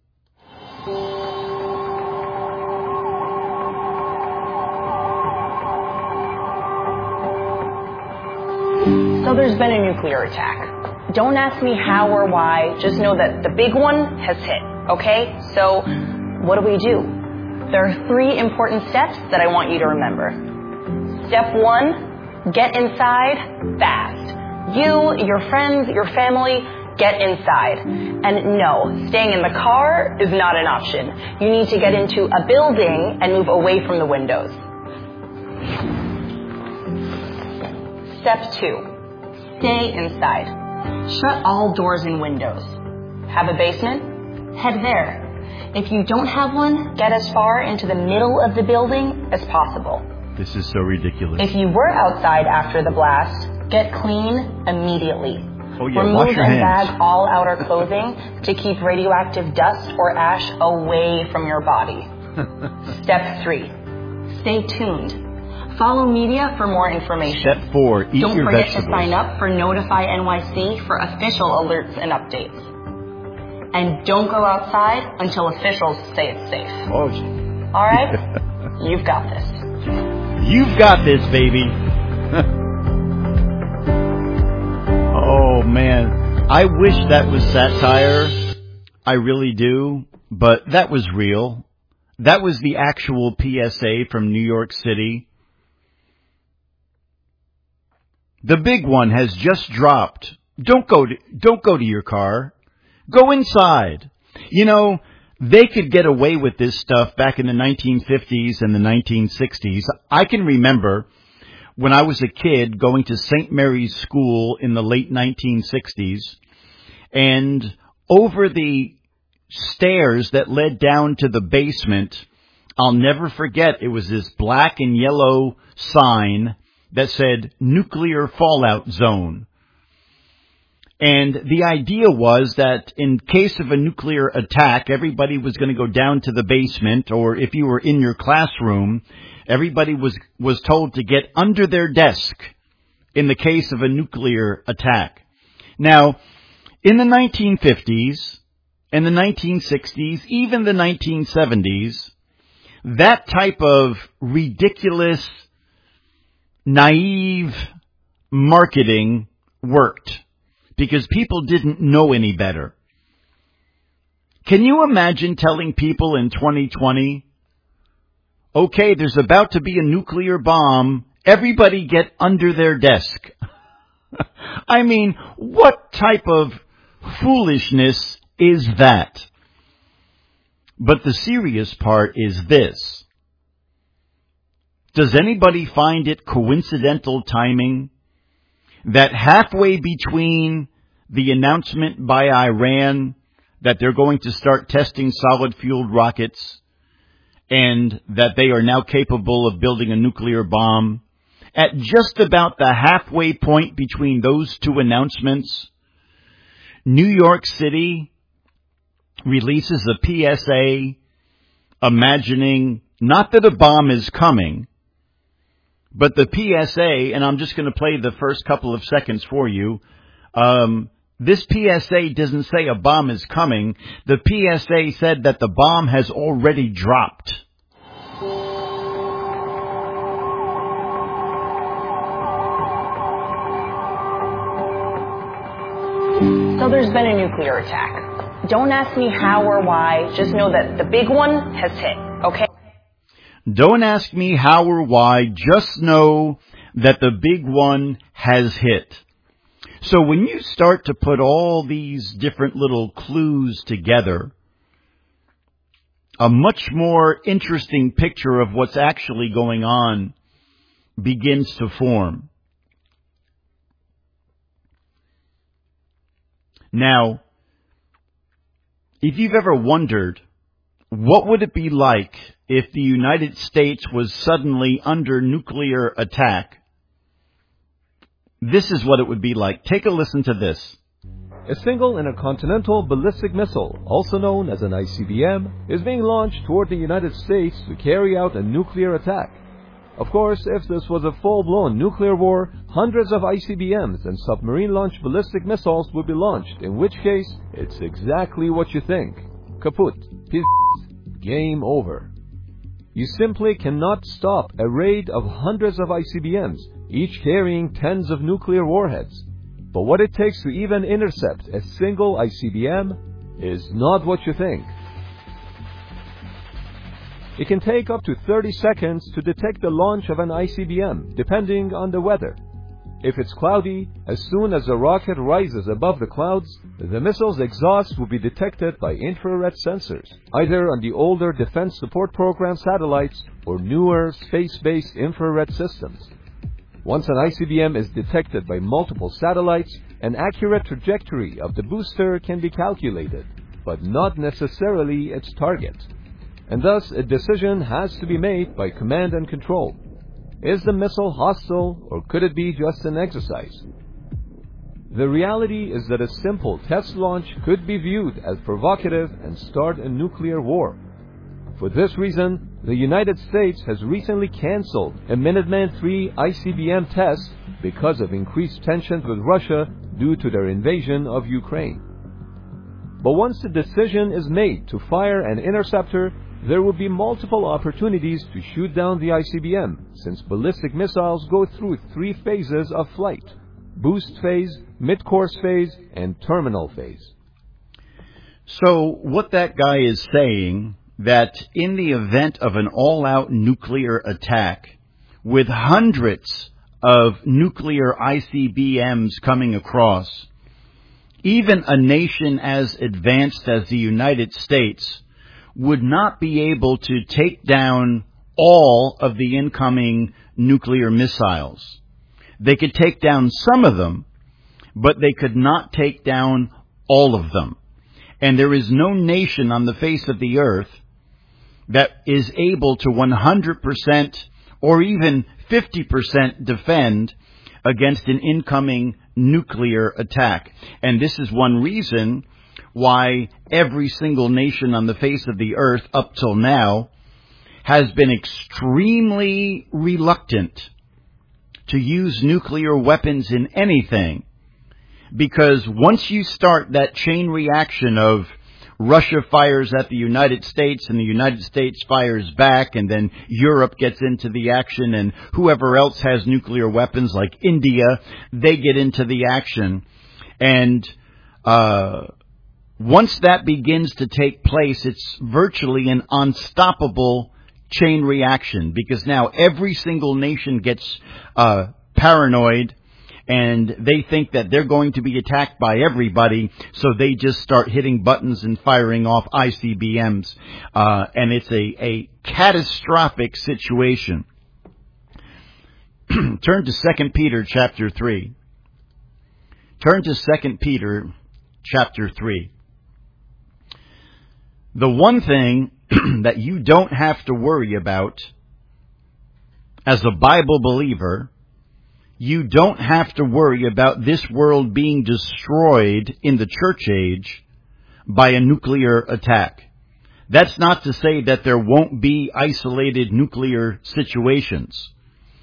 So there's been a nuclear attack. Don't ask me how or why, just know that the big one has hit, okay? So what do we do? There are three important steps that I want you to remember. Step one, get inside fast. You, your friends, your family, get inside. And no, staying in the car is not an option. You need to get into a building and move away from the windows. Step two, stay inside. Shut all doors and windows. Have a basement? Head there. If you don't have one, get as far into the middle of the building as possible. This is so ridiculous. If you were outside after the blast, get clean immediately. Oh, yeah. Remove Wash your and hands. bag all outer clothing to keep radioactive dust or ash away from your body. Step three, stay tuned. Follow media for more information. Step four, eat Don't your forget vegetables. to sign up for Notify N Y C for official alerts and updates. And don't go outside until officials say it's safe. Oh, gee. All right? You've got this. You've got this, baby. Oh, man. I wish that was satire. I really do. But that was real. That was the actual P S A from New York City. The big one has just dropped. Don't go to, don't go to your car. Go inside. You know, they could get away with this stuff back in the nineteen fifties and the nineteen sixties. I can remember when I was a kid going to Saint Mary's School in the late nineteen sixties, and over the stairs that led down to the basement, I'll never forget, it was this black and yellow sign that said nuclear fallout zone. And the idea was that in case of a nuclear attack, everybody was going to go down to the basement, or if you were in your classroom, everybody was, was told to get under their desk in the case of a nuclear attack. Now, in the nineteen fifties and the nineteen sixties, even the nineteen seventies, that type of ridiculous, naive marketing worked because people didn't know any better. Can you imagine telling people in twenty twenty, okay, there's about to be a nuclear bomb, everybody get under their desk? I mean, what type of foolishness is that? But the serious part is this. Does anybody find it coincidental timing that halfway between the announcement by Iran that they're going to start testing solid-fueled rockets and that they are now capable of building a nuclear bomb, at just about the halfway point between those two announcements, New York City releases a P S A imagining not that a bomb is coming, but the P S A, and I'm just going to play the first couple of seconds for you. Um, this P S A doesn't say a bomb is coming. The P S A said that the bomb has already dropped. So there's been a nuclear attack. Don't ask me how or why, just know that the big one has hit, okay? Don't ask me how or why, just know that the big one has hit. So when you start to put all these different little clues together, a much more interesting picture of what's actually going on begins to form. Now, if you've ever wondered, what would it be like if the United States was suddenly under nuclear attack? This is what it would be like. Take a listen to this. A single intercontinental ballistic missile, also known as an I C B M, is being launched toward the United States to carry out a nuclear attack. Of course, if this was a full-blown nuclear war, hundreds of I C B Ms and submarine-launched ballistic missiles would be launched, in which case, it's exactly what you think. Kaput. Game over. You simply cannot stop a raid of hundreds of I C B Ms, each carrying tens of nuclear warheads. But what it takes to even intercept a single I C B M is not what you think. It can take up to thirty seconds to detect the launch of an I C B M, depending on the weather. If it's cloudy, as soon as the rocket rises above the clouds, the missile's exhaust will be detected by infrared sensors, either on the older Defense Support Program satellites or newer space-based infrared systems. Once an I C B M is detected by multiple satellites, an accurate trajectory of the booster can be calculated, but not necessarily its target. And thus, a decision has to be made by command and control. Is the missile hostile, or could it be just an exercise? The reality is that a simple test launch could be viewed as provocative and start a nuclear war. For this reason, the United States has recently cancelled a Minuteman three I C B M test because of increased tensions with Russia due to their invasion of Ukraine. But once the decision is made to fire an interceptor, there will be multiple opportunities to shoot down the I C B M, since ballistic missiles go through three phases of flight: boost phase, mid-course phase, and terminal phase. So what that guy is saying, that in the event of an all-out nuclear attack, with hundreds of nuclear I C B Ms coming across, even a nation as advanced as the United States would not be able to take down all of the incoming nuclear missiles. They could take down some of them, but they could not take down all of them. And there is no nation on the face of the earth that is able to one hundred percent or even fifty percent defend against an incoming nuclear attack. And this is one reason why every single nation on the face of the earth up till now has been extremely reluctant to use nuclear weapons in anything. Because once you start that chain reaction of Russia fires at the United States and the United States fires back, and then Europe gets into the action, and whoever else has nuclear weapons like India, they get into the action. And uh once that begins to take place, it's virtually an unstoppable chain reaction, because now every single nation gets uh paranoid, and they think that they're going to be attacked by everybody, so they just start hitting buttons and firing off I C B Ms. Uh, and it's a, a catastrophic situation. Turn to Second Peter chapter three. Turn to Second Peter chapter three. The one thing that you don't have to worry about as a Bible believer, you don't have to worry about this world being destroyed in the church age by a nuclear attack. That's not to say that there won't be isolated nuclear situations.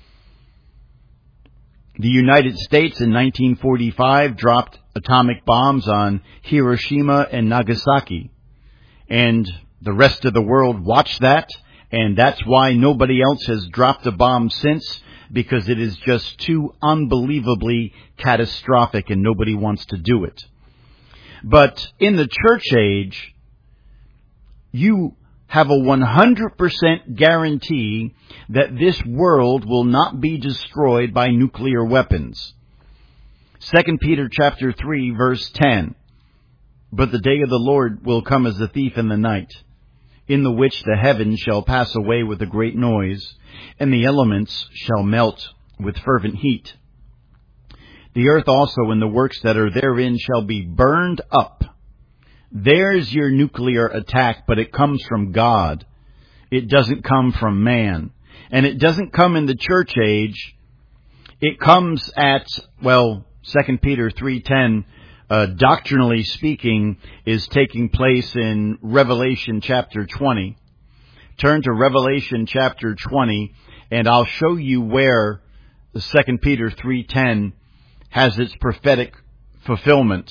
The United States in nineteen forty-five dropped atomic bombs on Hiroshima and Nagasaki. And the rest of the world watched that, and that's why nobody else has dropped a bomb since, because it is just too unbelievably catastrophic and nobody wants to do it. But in the church age, you have a one hundred percent guarantee that this world will not be destroyed by nuclear weapons. Second Peter chapter three, verse ten. But the day of the Lord will come as a thief in the night, in the which the heavens shall pass away with a great noise, and the elements shall melt with fervent heat. The earth also and the works that are therein shall be burned up. There's your nuclear attack, but it comes from God. It doesn't come from man. And it doesn't come in the church age. It comes at, well, Second Peter three ten, Uh, doctrinally speaking, is taking place in Revelation chapter twenty. Turn to Revelation chapter twenty, And I'll show you where the Second Peter three ten has its prophetic fulfillment.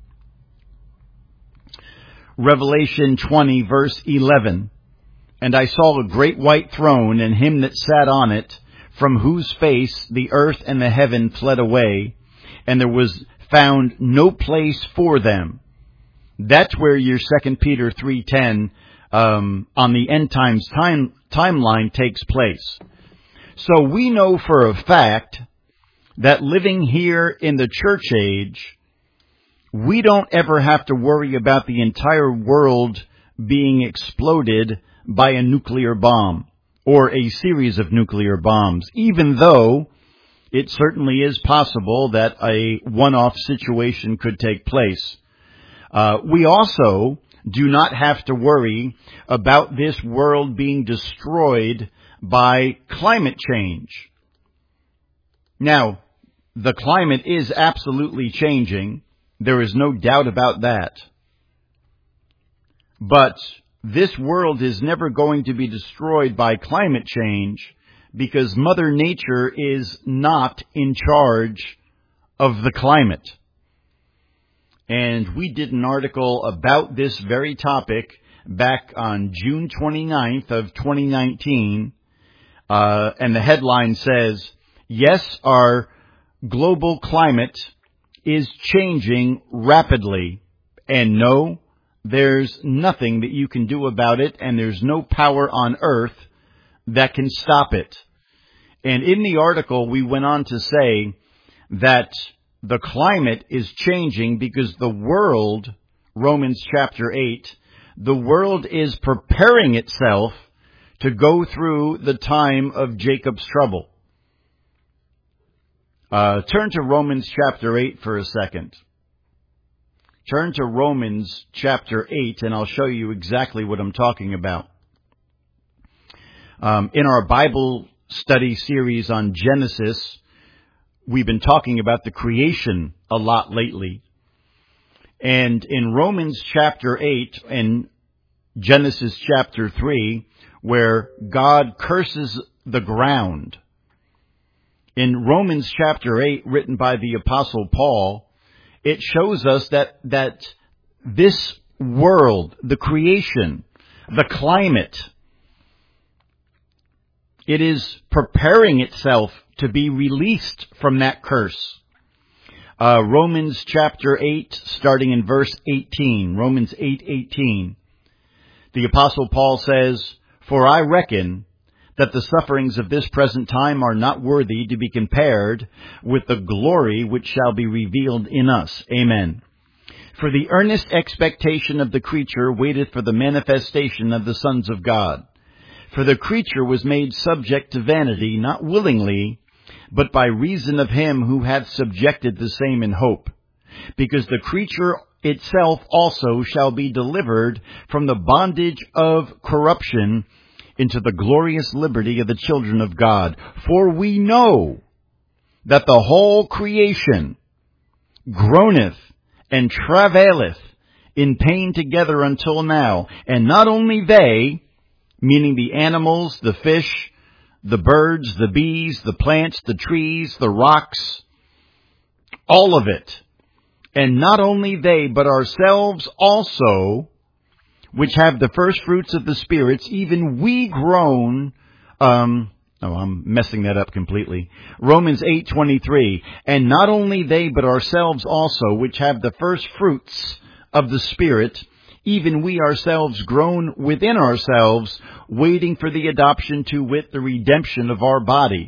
Revelation twenty, verse eleven. And I saw a great white throne, and him that sat on it, from whose face the earth and the heaven fled away, and there was found no place for them. That's where your Second Peter three ten um, on the end times time timeline takes place. So we know for a fact that living here in the church age, we don't ever have to worry about the entire world being exploded by a nuclear bomb or a series of nuclear bombs, even though it certainly is possible that a one-off situation could take place. Uh, we also do not have to worry about this world being destroyed by climate change. Now, the climate is absolutely changing. There is no doubt about that. But this world is never going to be destroyed by climate change because Mother Nature is not in charge of the climate. And we did an article about this very topic back on June twenty-ninth of twenty nineteen. Uh, and the headline says, yes, our global climate is changing rapidly. And no, there's nothing that you can do about it, and there's no power on earth that can stop it. And in the article, we went on to say that the climate is changing because the world, Romans chapter eight, the world is preparing itself to go through the time of Jacob's trouble. Uh, turn to Romans chapter eight for a second. Turn to Romans chapter eight, and I'll show you exactly what I'm talking about. Um, in our Bible study series on Genesis, we've been talking about the creation a lot lately. And in Romans chapter eight and Genesis chapter three, where God curses the ground, in Romans chapter eight, written by the Apostle Paul, it shows us that, that this world, the creation, the climate, it is preparing itself to be released from that curse. Uh, Romans chapter eight, starting in verse eighteen, Romans eight eighteen. The Apostle Paul says, for I reckon that the sufferings of this present time are not worthy to be compared with the glory which shall be revealed in us. Amen. For the earnest expectation of the creature waiteth for the manifestation of the sons of God. For the creature was made subject to vanity, not willingly, but by reason of him who hath subjected the same in hope. Because the creature itself also shall be delivered from the bondage of corruption into the glorious liberty of the children of God. For we know that the whole creation groaneth and travaileth in pain together until now. And not only they, meaning the animals, the fish, the birds, the bees, the plants, the trees, the rocks, all of it. And not only they, but ourselves also, which have the first fruits of the spirits, even we groan, um, oh, I'm messing that up completely. Romans eight twenty-three. And not only they, but ourselves also, which have the first fruits of the Spirit, even we ourselves groan within ourselves, waiting for the adoption to wit, the redemption of our body.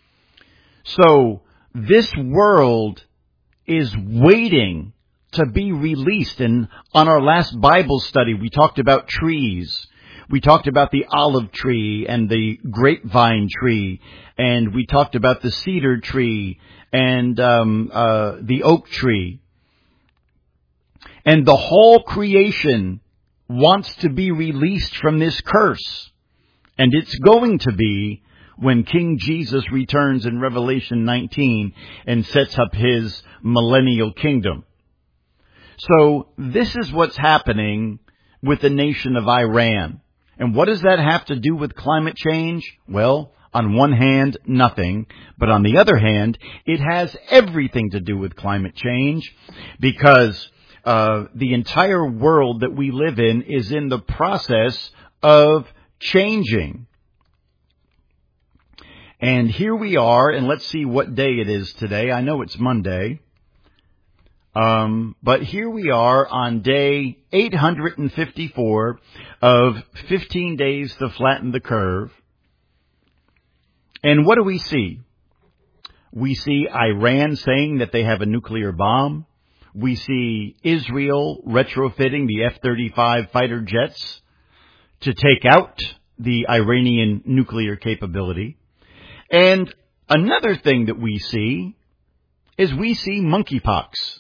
So, this world is waiting to be released. And on our last Bible study, we talked about trees. We talked about the olive tree and the grapevine tree. And we talked about the cedar tree and um, uh, the oak tree. And the whole creation wants to be released from this curse. And it's going to be when King Jesus returns in Revelation nineteen and sets up his millennial kingdom. So this is what's happening with the nation of Iran. And what does that have to do with climate change? Well, on one hand, nothing, but on the other hand, it has everything to do with climate change because uh, the entire world that we live in is in the process of changing. And here we are, and let's see what day it is today. I know it's Monday. Um, but here we are on day eight hundred fifty-four of fifteen days to flatten the curve. And what do we see? We see Iran saying that they have a nuclear bomb. We see Israel retrofitting the F thirty-five fighter jets to take out the Iranian nuclear capability. And another thing that we see is we see monkeypox.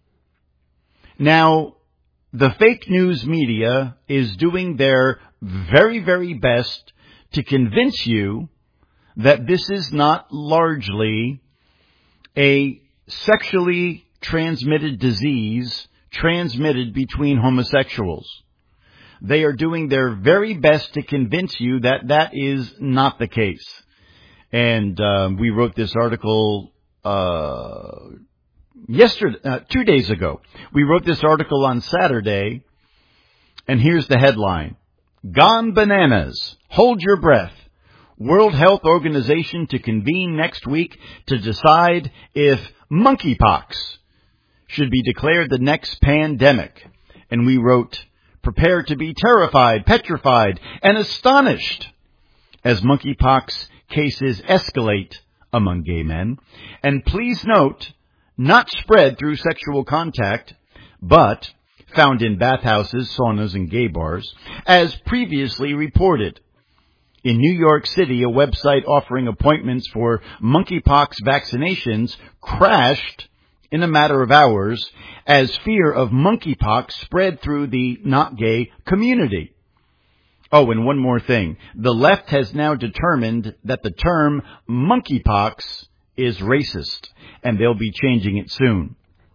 Now, the fake news media is doing their very, very best to convince you that this is not largely a sexually transmitted disease transmitted between homosexuals. They are doing their very best to convince you that that is not the case. And um, we wrote this article uh Yesterday, uh, two days ago, we wrote this article on Saturday, and here's the headline. Gone bananas. Hold your breath. World Health Organization to convene next week to decide if monkeypox should be declared the next pandemic. And we wrote, prepare to be terrified, petrified, and astonished as monkeypox cases escalate among gay men. And please note, not spread through sexual contact, but found in bathhouses, saunas, and gay bars, as previously reported. In New York City, a website offering appointments for monkeypox vaccinations crashed in a matter of hours as fear of monkeypox spread through the not gay community. Oh, and one more thing. The left has now determined that the term monkeypox is racist, and they'll be changing it soon.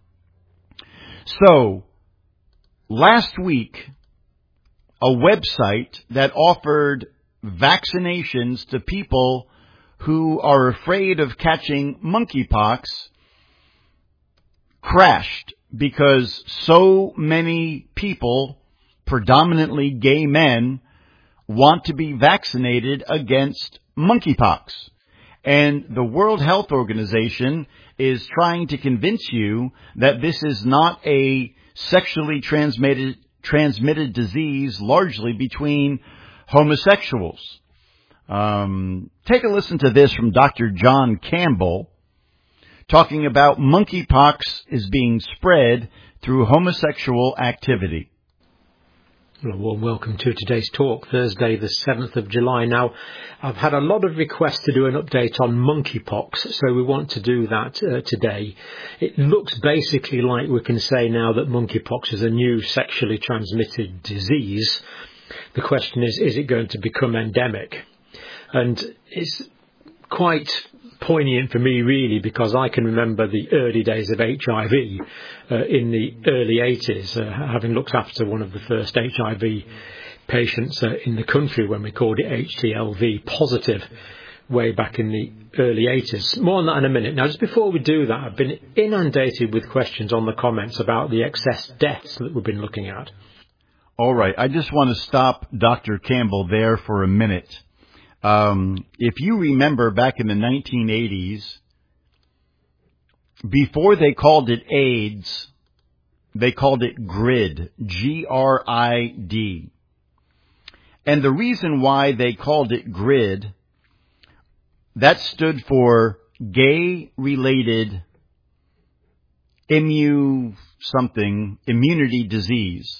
So, last week, a website that offered vaccinations to people who are afraid of catching monkeypox crashed because so many people, predominantly gay men, want to be vaccinated against monkeypox. And the World Health Organization is trying to convince you that this is not a sexually transmitted transmitted disease largely between homosexuals. Um, take a listen to this from Doctor John Campbell talking about monkeypox is being spread through homosexual activity. Well, a warm welcome to today's talk, Thursday the seventh of July. Now, I've had a lot of requests to do an update on monkeypox, so we want to do that uh, today. It looks basically like we can say now that monkeypox is a new sexually transmitted disease. The question is, is it going to become endemic? And it's quite poignant for me, really, because I can remember the early days of H I V uh, in the early eighties, uh, having looked after one of the first H I V patients uh, in the country when we called it H T L V positive way back in the early eighties. More on that in a minute. Now, just before we do that, I've been inundated with questions on the comments about the excess deaths that we've been looking at. All right. I just want to stop Doctor Campbell there for a minute. Um, if you remember back in the nineteen eighties, before they called it AIDS, they called it GRID, G R I D. And the reason why they called it GRID, that stood for gay-related immu something, immunity disease.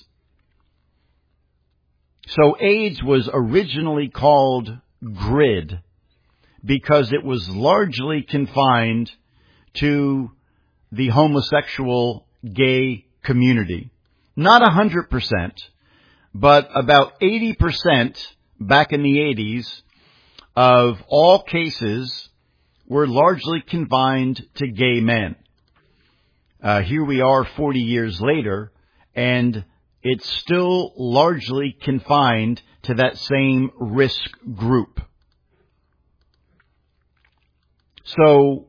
So AIDS was originally called GRID because it was largely confined to the homosexual gay community. Not one hundred percent, but about eighty percent back in the eighties of all cases were largely confined to gay men. Uh, here we are forty years later, and it's still largely confined to that same risk group. So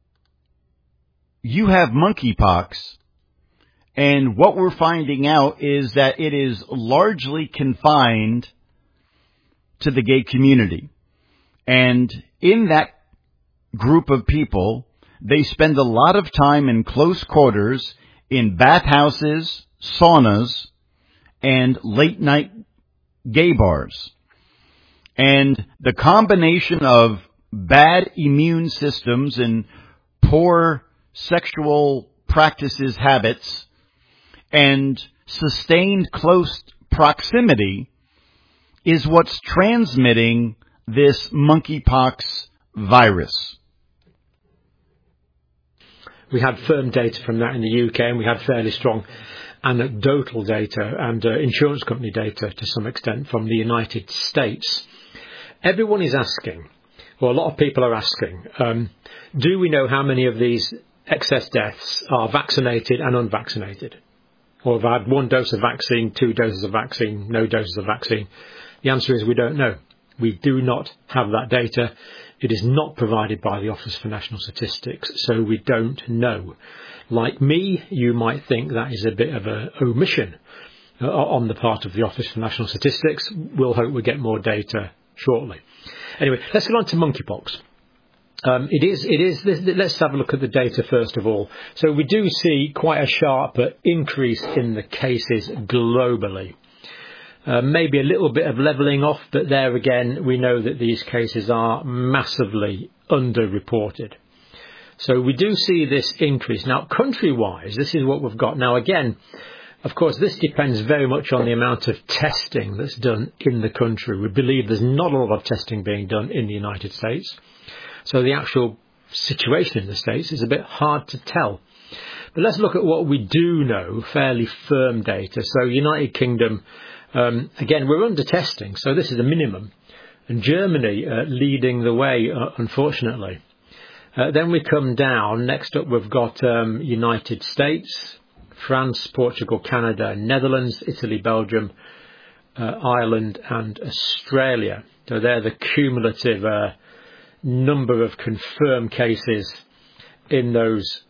you have monkeypox, and what we're finding out is that it is largely confined to the gay community. And in that group of people, they spend a lot of time in close quarters in bathhouses, saunas, and late-night gay bars. And the combination of bad immune systems and poor sexual practices, habits, and sustained close proximity is what's transmitting this monkeypox virus. We had firm data from that in the U K, and we had fairly strong anecdotal data and uh, insurance company data to some extent from the United States. Everyone is asking, or a lot of people are asking, um, do we know how many of these excess deaths are vaccinated and unvaccinated? Or have had one dose of vaccine, two doses of vaccine, no doses of vaccine? The answer is we don't know. We do not have that data. It is not provided by the Office for National Statistics, so we don't know. Like me, you might think that is a bit of an omission uh, on the part of the Office for National Statistics. We'll hope we get more data shortly. Anyway, let's get on to monkeypox. Um, it is, it is, let's have a look at the data first of all. So we do see quite a sharp increase in the cases globally. Uh, maybe a little bit of levelling off, but there again, we know that these cases are massively underreported. So we do see this increase. Now, country-wise, this is what we've got. Now, again, of course, this depends very much on the amount of testing that's done in the country. We believe there's not a lot of testing being done in the United States. So the actual situation in the States is a bit hard to tell. But let's look at what we do know, fairly firm data. So United Kingdom, um, again, we're under testing, so this is a minimum. And Germany uh, leading the way, uh, unfortunately. Uh, then we come down. Next up, we've got um, United States, France, Portugal, Canada, Netherlands, Italy, Belgium, uh, Ireland, and Australia. So they're the cumulative uh, number of confirmed cases in those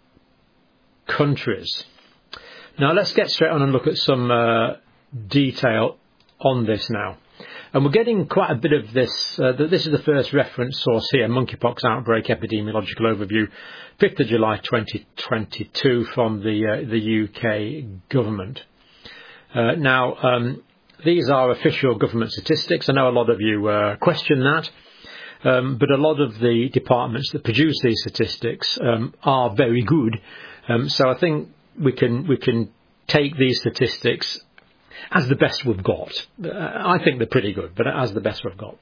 countries. Now let's get straight on and look at some uh, detail on this now. And we're getting quite a bit of this. Uh, this is the first reference source here, Monkeypox Outbreak Epidemiological Overview, fifth of July twenty twenty-two from the uh, the U K government. Uh, now, um, these are official government statistics. I know a lot of you uh, question that. Um, but a lot of the departments that produce these statistics um, are very good. Um, so I think we can we can take these statistics as the best we've got. Uh, I think they're pretty good, but as the best we've got.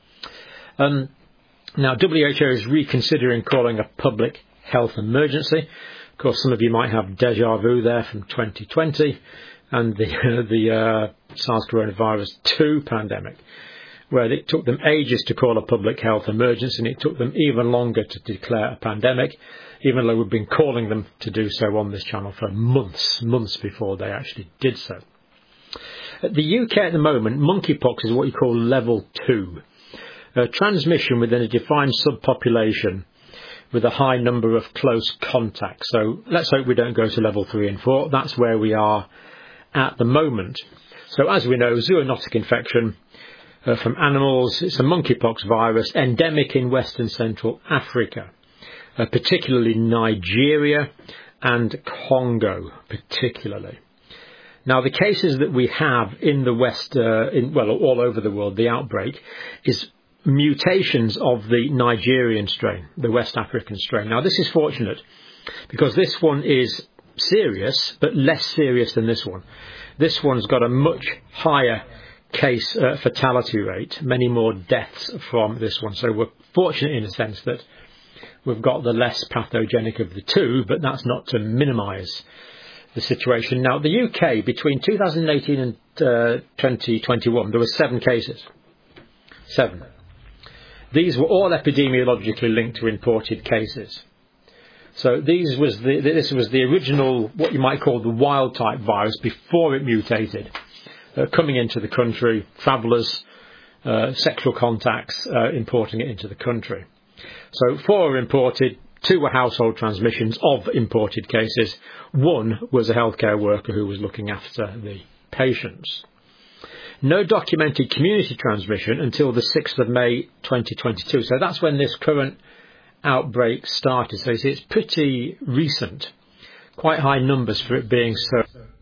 Um, now, W H O is reconsidering calling a public health emergency. Of course, some of you might have deja vu there from twenty twenty and the, uh, the uh, SARS coronavirus two pandemic, where it took them ages to call a public health emergency, and it took them even longer to declare a pandemic, even though we've been calling them to do so on this channel for months, months before they actually did so. At the U K at the moment, monkeypox is what you call level two, uh, transmission within a defined subpopulation with a high number of close contacts. So let's hope we don't go to level three and four. That's where we are at the moment. So as we know, zoonotic infection Uh, from animals. It's a monkeypox virus endemic in West and Central Africa, uh, particularly Nigeria and Congo, particularly. Now, the cases that we have in the West, uh, in, well, all over the world, the outbreak is mutations of the Nigerian strain, the West African strain. Now, this is fortunate because this one is serious, but less serious than this one. This one's got a much higher case uh, fatality rate, many more deaths from this one. So we're fortunate in a sense that we've got the less pathogenic of the two, but that's not to minimise the situation. Now, the U K, between two thousand eighteen and uh, twenty twenty-one, there were seven cases. Seven. These were all epidemiologically linked to imported cases. So these was the, this was the original, what you might call the wild type virus before it mutated. Uh, coming into the country, travellers, uh, sexual contacts, uh, importing it into the country. So four were imported, two were household transmissions of imported cases. One was a healthcare worker who was looking after the patients. No documented community transmission until the sixth of May twenty twenty-two. So that's when this current outbreak started. So you see, it's pretty recent. Quite high numbers for it being so.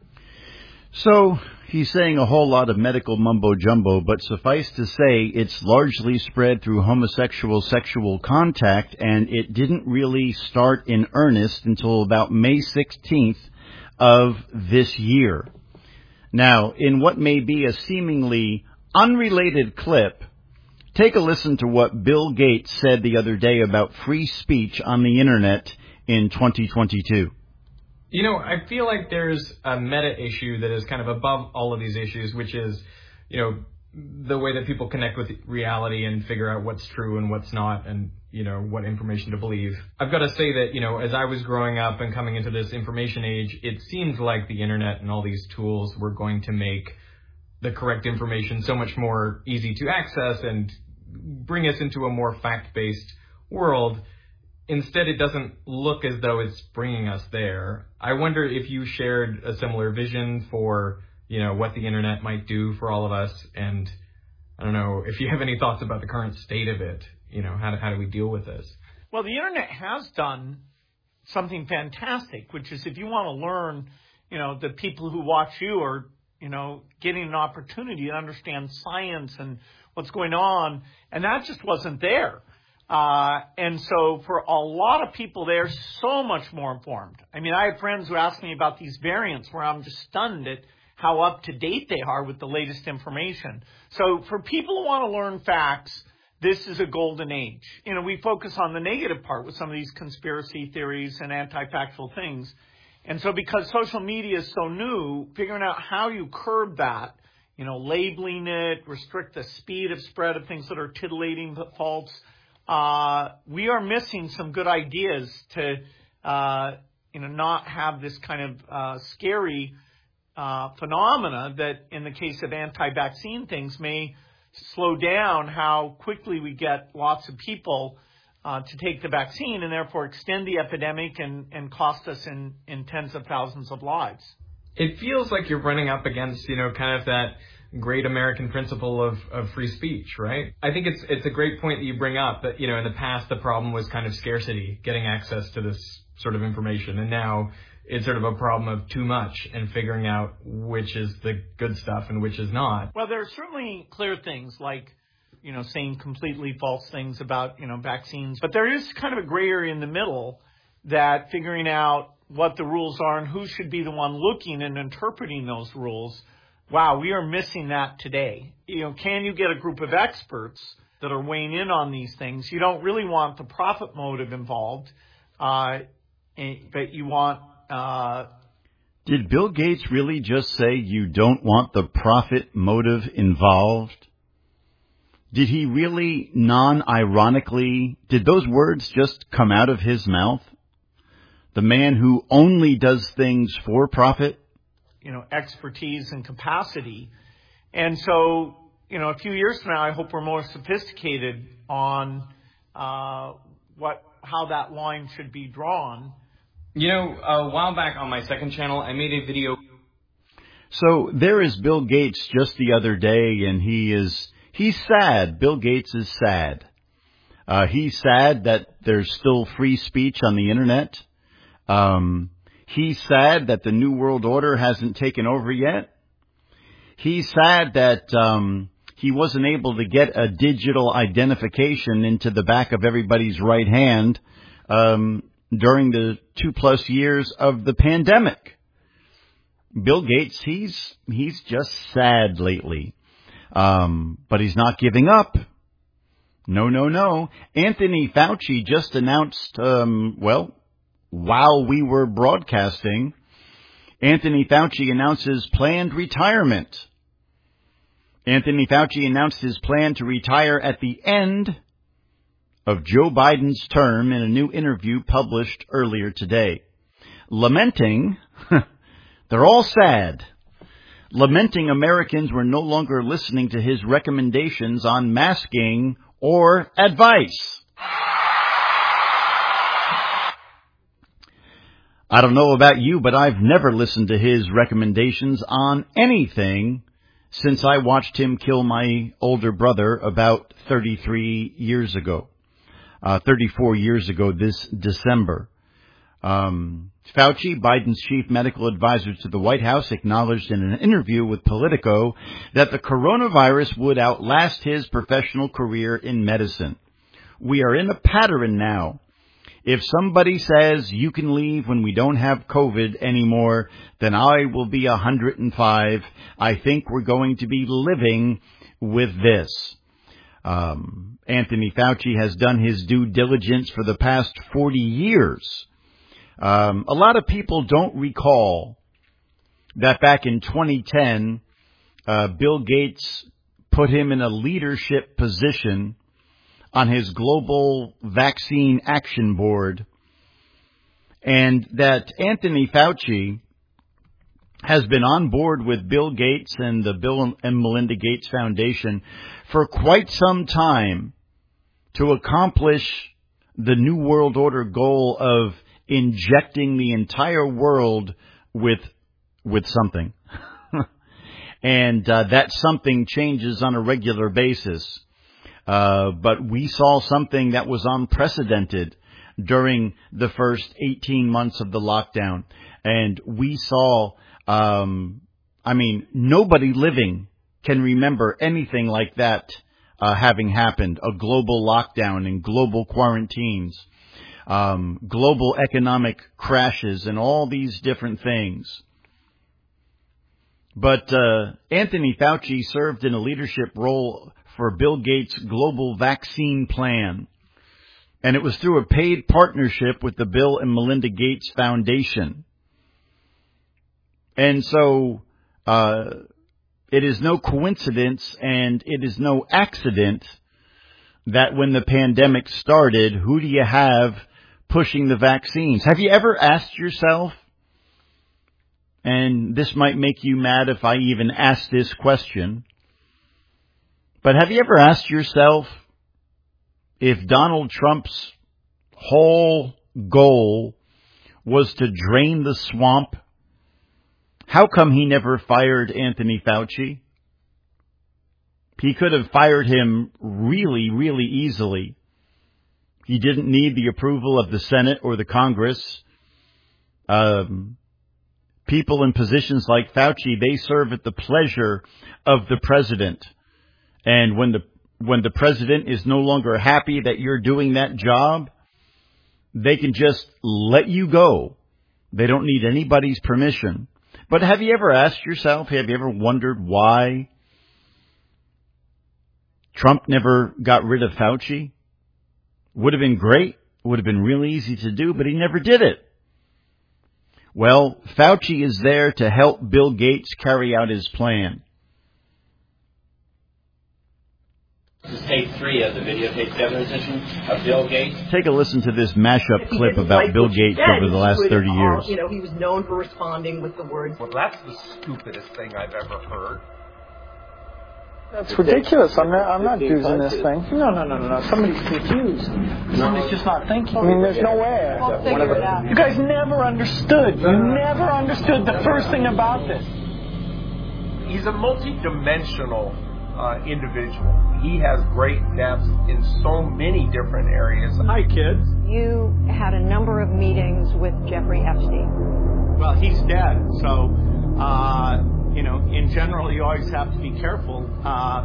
So he's saying a whole lot of medical mumbo-jumbo, but suffice to say it's largely spread through homosexual sexual contact, and it didn't really start in earnest until about May sixteenth of this year. Now, in what may be a seemingly unrelated clip, take a listen to what Bill Gates said the other day about free speech on the Internet in twenty twenty-two. You know, I feel like there's a meta issue that is kind of above all of these issues, which is, you know, the way that people connect with reality and figure out what's true and what's not and, you know, what information to believe. I've got to say that, you know, as I was growing up and coming into this information age, it seemed like the Internet and all these tools were going to make the correct information so much more easy to access and bring us into a more fact-based world. Instead, it doesn't look as though it's bringing us there. I wonder if you shared a similar vision for, you know, what the Internet might do for all of us. And I don't know if you have any thoughts about the current state of it. You know, how do, how do we deal with this? Well, the Internet has done something fantastic, which is if you want to learn, you know, the people who watch you are, you know, getting an opportunity to understand science and what's going on. And that just wasn't there. Uh, and so for a lot of people, they're so much more informed. I mean, I have friends who ask me about these variants where I'm just stunned at how up to date they are with the latest information. So for people who want to learn facts, this is a golden age. You know, we focus on the negative part with some of these conspiracy theories and anti-factual things. And so because social media is so new, figuring out how you curb that, you know, labeling it, restrict the speed of spread of things that are titillating but false, Uh, we are missing some good ideas to, uh, you know, not have this kind of uh, scary uh, phenomena that, in the case of anti-vaccine things, may slow down how quickly we get lots of people uh, to take the vaccine and therefore extend the epidemic and, and cost us in, in tens of thousands of lives. It feels like you're running up against, you know, kind of that great American principle of, of free speech, right? I think it's it's a great point that you bring up that, you know, in the past the problem was kind of scarcity, getting access to this sort of information, and now it's sort of a problem of too much and figuring out which is the good stuff and which is not. Well, there are certainly clear things like, you know, saying completely false things about, you know, vaccines, but there is kind of a gray area in the middle that figuring out what the rules are and who should be the one looking and interpreting those rules. Wow, we are missing that today. You know, can you get a group of experts that are weighing in on these things? You don't really want the profit motive involved, uh, but you want... Uh, Did Bill Gates really just say you don't want the profit motive involved? Did he really non-ironically... Did those words just come out of his mouth? The man who only does things for profit? You know, expertise and capacity. And so, you know, a few years from now, I hope we're more sophisticated on uh, what how that line should be drawn. You know, a while back on my second channel, I made a video. So there is Bill Gates just the other day, and he is, he's sad. Bill Gates is sad. Uh, he's sad that there's still free speech on the Internet. Um... He's sad that the New World Order hasn't taken over yet. He's sad that um, he wasn't able to get a digital identification into the back of everybody's right hand um, during the two-plus years of the pandemic. Bill Gates, he's he's just sad lately. Um, but he's not giving up. No, no, no. Anthony Fauci just announced, um, well... While we were broadcasting, Anthony Fauci announces planned retirement. Anthony Fauci announced his plan to retire at the end of Joe Biden's term in a new interview published earlier today. Lamenting, they're all sad, lamenting Americans were no longer listening to his recommendations on masking or advice. I don't know about you, but I've never listened to his recommendations on anything since I watched him kill my older brother about thirty-three years ago, uh, thirty-four years ago this December. Um, Fauci, Biden's chief medical advisor to the White House, acknowledged in an interview with Politico that the coronavirus would outlast his professional career in medicine. We are in a pattern now. If somebody says you can leave when we don't have COVID anymore, then I will be one hundred five. I think we're going to be living with this. Um, Anthony Fauci has done his due diligence for the past forty years. Um, a lot of people don't recall that back in twenty ten, uh, Bill Gates put him in a leadership position on his Global Vaccine Action Board, and that Anthony Fauci has been on board with Bill Gates and the Bill and Melinda Gates Foundation for quite some time to accomplish the New World Order goal of injecting the entire world with with something. And uh, that something changes on a regular basis. Uh, but we saw something that was unprecedented during the first eighteen months of the lockdown. And we saw, um, I mean, nobody living can remember anything like that uh, having happened. A global lockdown and global quarantines. Um, global economic crashes and all these different things. But uh, Anthony Fauci served in a leadership role for Bill Gates' global vaccine plan. And it was through a paid partnership with the Bill and Melinda Gates Foundation. And so uh, it is no coincidence and it is no accident that when the pandemic started, who do you have pushing the vaccines? Have you ever asked yourself, and this might make you mad if I even ask this question, but have you ever asked yourself if Donald Trump's whole goal was to drain the swamp, how come he never fired Anthony Fauci? He could have fired him really, really easily. He didn't need the approval of the Senate or the Congress. Um, people in positions like Fauci, they serve at the pleasure of the president. And when the when the president is no longer happy that you're doing that job, they can just let you go. They don't need anybody's permission. But have you ever asked yourself, have you ever wondered why Trump never got rid of Fauci? Would have been great. Would have been really easy to do, but he never did it. Well, Fauci is there to help Bill Gates carry out his plan. This is tape three of the videotape deposition of Bill Gates. Take a listen to this mashup clip about like Bill Gates said, over the last would, thirty uh, years. You know, he was known for responding with the words, well, that's the stupidest thing I've ever heard. That's ridiculous. I'm not, I'm not using this thing. No, no, no, no, no. Somebody's confused. Somebody's just not thinking. I mean, there's no way. We'll figure it out. You guys never understood. You never understood the first thing about this. He's a multi-dimensional uh, individual. He has great depth in so many different areas. Hi, kids. You had a number of meetings with Jeffrey Epstein. Well, he's dead, so... Uh, You know, in general, you always have to be careful. Uh,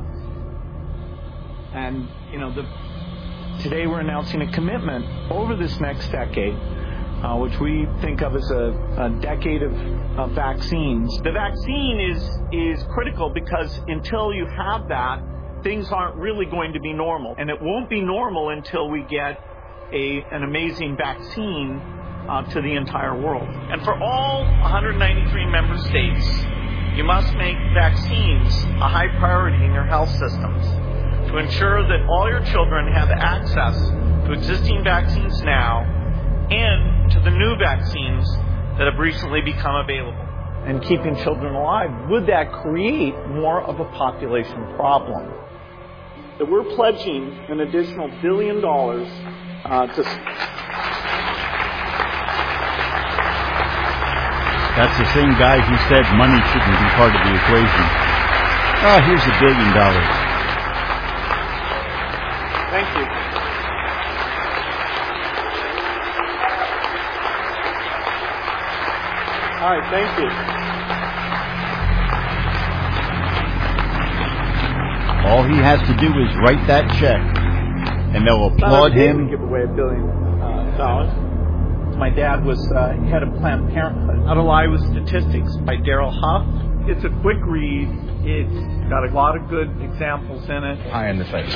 and, you know, the, today we're announcing a commitment over this next decade, uh, which we think of as a, a decade of, of vaccines. The vaccine is, is critical because until you have that, things aren't really going to be normal. And it won't be normal until we get a, an amazing vaccine uh, to the entire world. And for all one hundred ninety-three member states, you must make vaccines a high priority in your health systems to ensure that all your children have access to existing vaccines now and to the new vaccines that have recently become available. And keeping children alive, would that create more of a population problem? That we're pledging an additional billion dollars uh, to... That's the same guy who said money shouldn't be part of the equation. Ah, here's a billion dollars. Thank you. All right, thank you. All he has to do is write that check, and they'll applaud him. Give away a billion uh, dollars. My dad was uh, head of Planned Parenthood. How to Lie with Statistics by Daryl Huff. It's a quick read. It's got a lot of good examples in it. High in the face.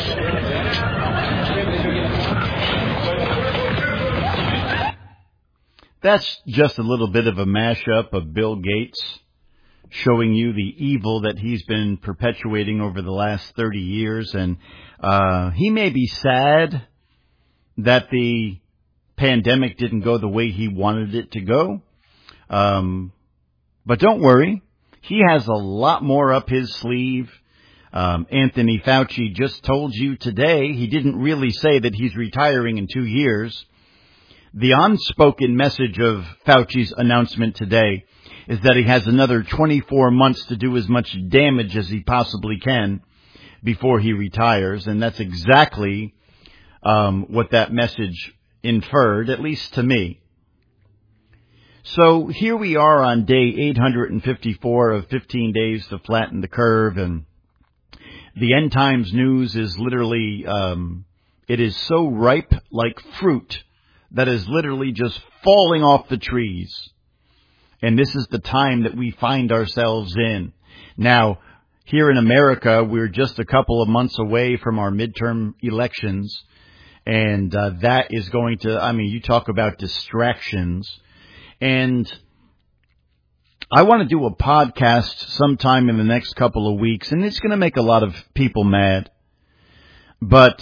That's just a little bit of a mashup of Bill Gates showing you the evil that he's been perpetuating over the last thirty years. And uh, he may be sad that the pandemic didn't go the way he wanted it to go. Um, but don't worry. He has a lot more up his sleeve. Um, Anthony Fauci just told you today, he didn't really say that he's retiring in two years. The unspoken message of Fauci's announcement today is that he has another twenty-four months to do as much damage as he possibly can before he retires. And that's exactly um, what that message inferred, at least to me. So here we are on day eight hundred fifty-four of fifteen days to flatten the curve, and the end times news is literally, um, it is so ripe like fruit that is literally just falling off the trees. And this is the time that we find ourselves in. Now, here in America, we're just a couple of months away from our midterm elections. And uh, that is going to, I mean, you talk about distractions. And I want to do a podcast sometime in the next couple of weeks, and it's going to make a lot of people mad. But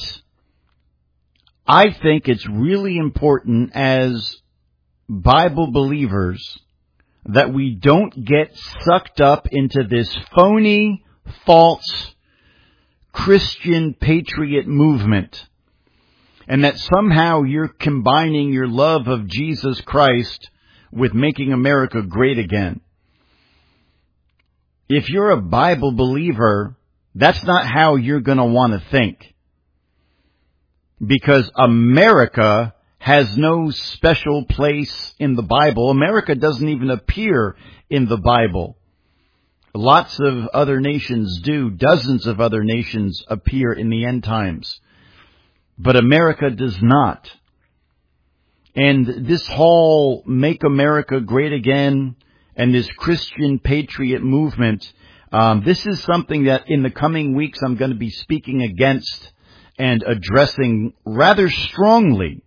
I think it's really important as Bible believers that we don't get sucked up into this phony, false Christian patriot movement. And that somehow you're combining your love of Jesus Christ with making America great again. If you're a Bible believer, that's not how you're going to want to think. Because America has no special place in the Bible. America doesn't even appear in the Bible. Lots of other nations do. Dozens of other nations appear in the end times. But America does not. And this whole Make America Great Again and this Christian patriot movement, um, this is something that in the coming weeks I'm going to be speaking against and addressing rather strongly.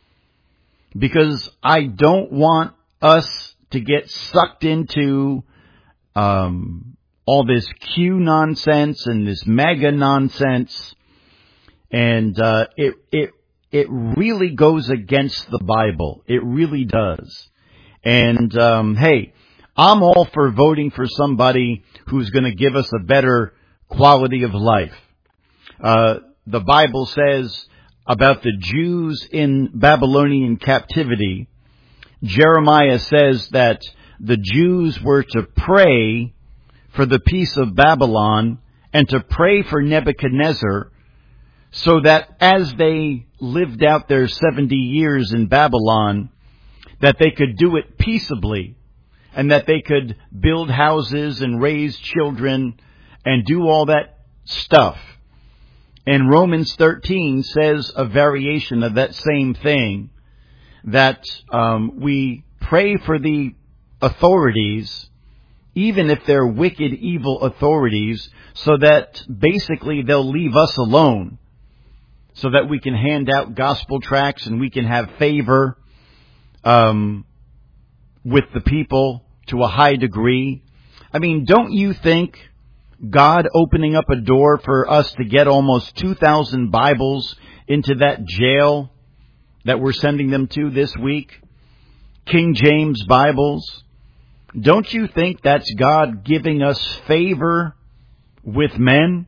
Because I don't want us to get sucked into um, all this Q nonsense and this MAGA nonsense. And uh, it it it really goes against the Bible. It really does. And um, hey, I'm all for voting for somebody who's going to give us a better quality of life. Uh, the Bible says about the Jews in Babylonian captivity, Jeremiah says that the Jews were to pray for the peace of Babylon and to pray for Nebuchadnezzar, so that as they lived out their seventy years in Babylon, that they could do it peaceably, and that they could build houses and raise children and do all that stuff. And Romans thirteen says a variation of that same thing, that um, we pray for the authorities, even if they're wicked, evil authorities, so that basically they'll leave us alone, so that we can hand out gospel tracts and we can have favor um, with the people to a high degree. I mean, don't you think God opening up a door for us to get almost two thousand Bibles into that jail that we're sending them to this week, King James Bibles, don't you think that's God giving us favor with men?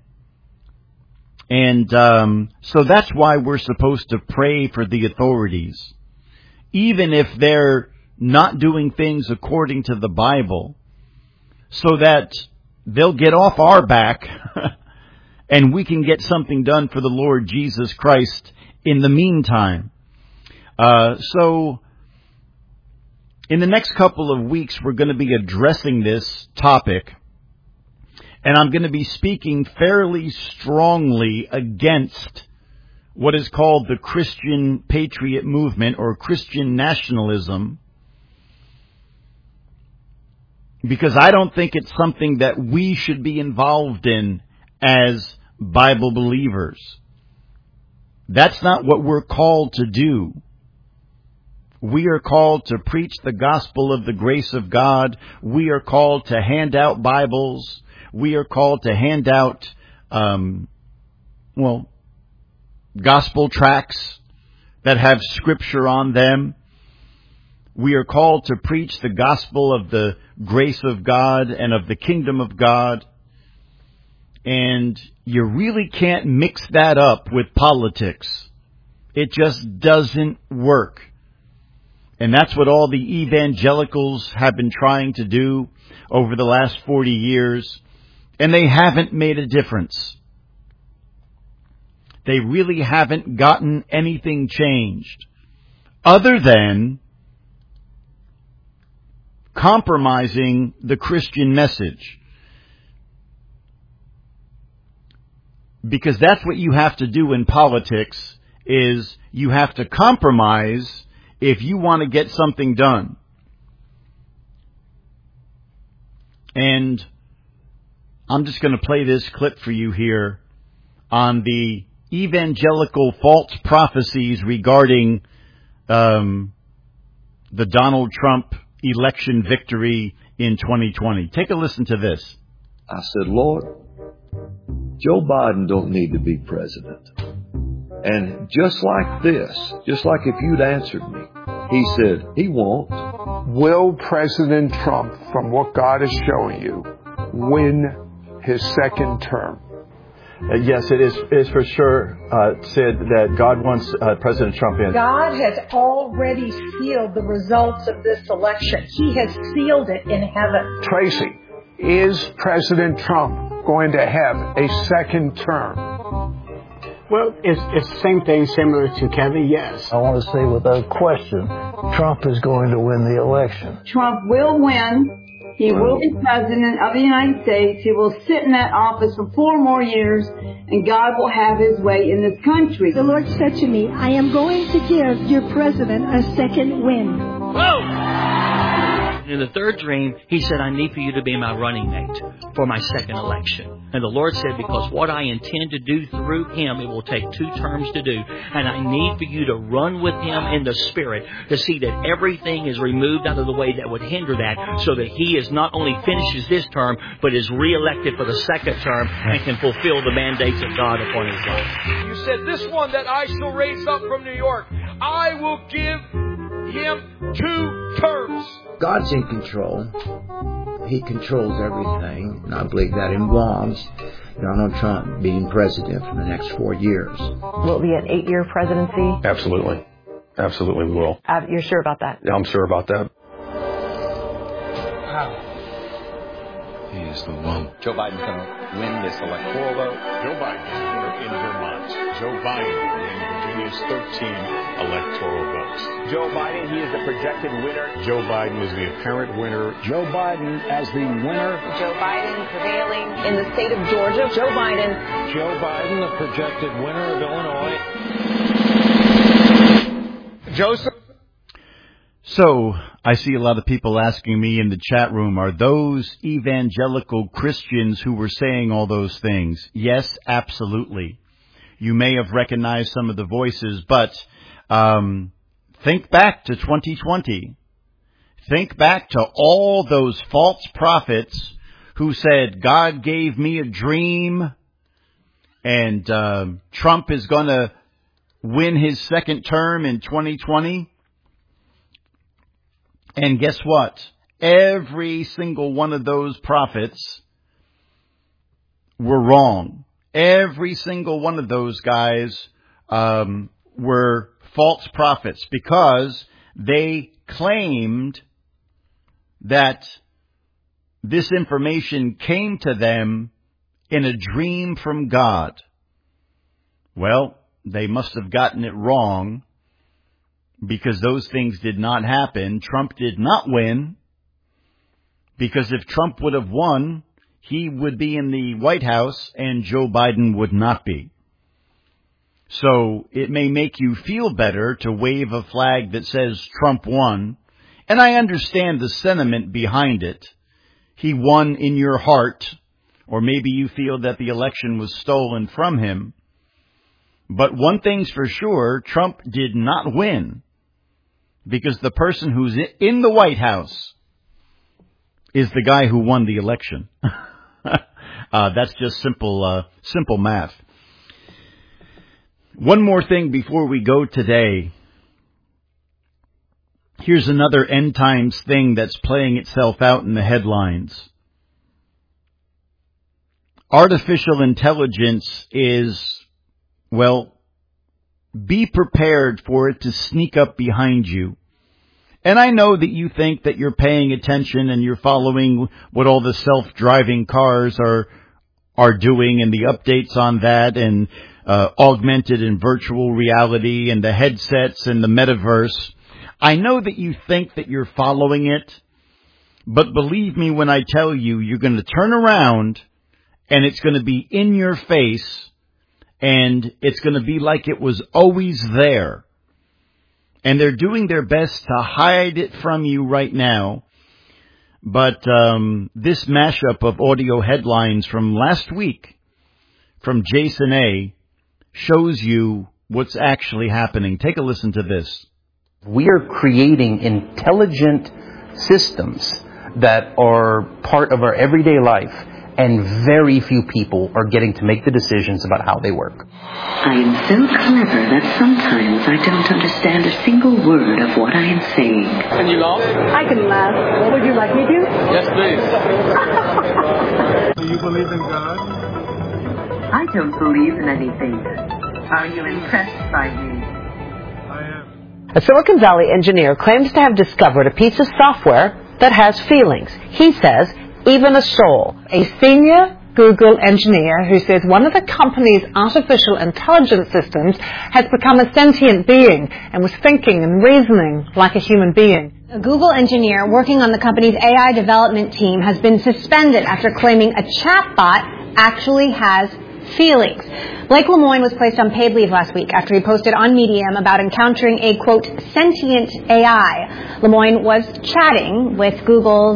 And um, so that's why we're supposed to pray for the authorities, even if they're not doing things according to the Bible so that they'll get off our back and we can get something done for the Lord Jesus Christ in the meantime. Uh, so in the next couple of weeks, we're going to be addressing this topic, and I'm going to be speaking fairly strongly against what is called the Christian Patriot Movement or Christian nationalism, because I don't think it's something that we should be involved in as Bible believers. That's not what we're called to do. We are called to preach the gospel of the grace of God. We are called to hand out Bibles. We are called to hand out, um, well, gospel tracts that have scripture on them. We are called to preach the gospel of the grace of God and of the kingdom of God. And you really can't mix that up with politics. It just doesn't work. And that's what all the evangelicals have been trying to do over the last forty years. And they haven't made a difference. They really haven't gotten anything changed other than compromising the Christian message. Because that's what you have to do in politics, is you have to compromise if you want to get something done. And I'm just going to play this clip for you here on the evangelical false prophecies regarding um, the Donald Trump election victory in twenty twenty. Take a listen to this. I said, Lord, Joe Biden don't need to be president. And just like this, just like if you'd answered me, he said, he won't. Will President Trump, from what God is showing you, win his second term? Uh, yes, it is, it is for sure, uh, Sid, that God wants uh, President Trump in. God has already sealed the results of this election. He has sealed it in heaven. Tracy, is President Trump going to have a second term? Well, it's, it's the same thing similar to Kevin, yes. I want to say without question, Trump is going to win the election. Trump will win. He will be president of the United States. He will sit in that office for four more years, and God will have his way in this country. The Lord said to me, I am going to give your president a second win. Whoa! In the third dream, he said, I need for you to be my running mate for my second election. And the Lord said, because what I intend to do through him, it will take two terms to do. And I need for you to run with him in the Spirit to see that everything is removed out of the way that would hinder that, so that he is not only finishes this term, but is reelected for the second term and can fulfill the mandates of God upon his life. You said, this one that I shall raise up from New York, I will give him two terms. God's in control. He controls everything, and I believe that involves Donald Trump being president for the next four years. Will it be an eight-year presidency? Absolutely. Absolutely we will. Uh, you're sure about that? Yeah, I'm sure about that. Wow. He is the one. Joe Biden's going to win this electoral vote. Joe Biden is the winner in Vermont. Joe Biden will win Virginia's thirteen electoral votes. Joe Biden, he is the projected winner. Joe Biden is the apparent winner. Joe Biden as the winner. Joe Biden prevailing in the state of Georgia. Joe Biden. Joe Biden, the projected winner of Illinois. Joseph. So, I see a lot of people asking me in the chat room, are those evangelical Christians who were saying all those things? Yes, absolutely. You may have recognized some of the voices, but um, think back to twenty twenty. Think back to all those false prophets who said, God gave me a dream, and uh, Trump is going to win his second term in twenty twenty. And guess what? Every single one of those prophets were wrong. Every single one of those guys um, were false prophets, because they claimed that this information came to them in a dream from God. Well, they must have gotten it wrong, because those things did not happen. Trump did not win, because if Trump would have won, he would be in the White House and Joe Biden would not be. So it may make you feel better to wave a flag that says Trump won, and I understand the sentiment behind it. He won in your heart, or maybe you feel that the election was stolen from him. But one thing's for sure, Trump did not win, because the person who's in the White House is the guy who won the election. uh, that's just simple, uh, simple math. One more thing before we go today. Here's another end times thing that's playing itself out in the headlines. Artificial intelligence is, well, be prepared for it to sneak up behind you. And I know that you think that you're paying attention and you're following what all the self-driving cars are are doing and the updates on that, and uh, augmented and virtual reality and the headsets and the metaverse. I know that you think that you're following it, but believe me when I tell you, you're going to turn around and it's going to be in your face, and it's going to be like it was always there. And they're doing their best to hide it from you right now. But um, this mashup of audio headlines from last week from Jason A. shows you what's actually happening. Take a listen to this. We are creating intelligent systems that are part of our everyday life, and very few people are getting to make the decisions about how they work. I am so clever that sometimes I don't understand a single word of what I am saying. Can you laugh? I can laugh. What would you like me to? Yes, please. Do you believe in God? I don't believe in anything. Are you impressed by me? A Silicon Valley engineer claims to have discovered a piece of software that has feelings. He says, even a soul. A senior Google engineer who says one of the company's artificial intelligence systems has become a sentient being and was thinking and reasoning like a human being. A Google engineer working on the company's A I development team has been suspended after claiming a chatbot actually has feelings. Blake Lemoine was placed on paid leave last week after he posted on Medium about encountering a, quote, sentient A I. Lemoine was chatting with Google's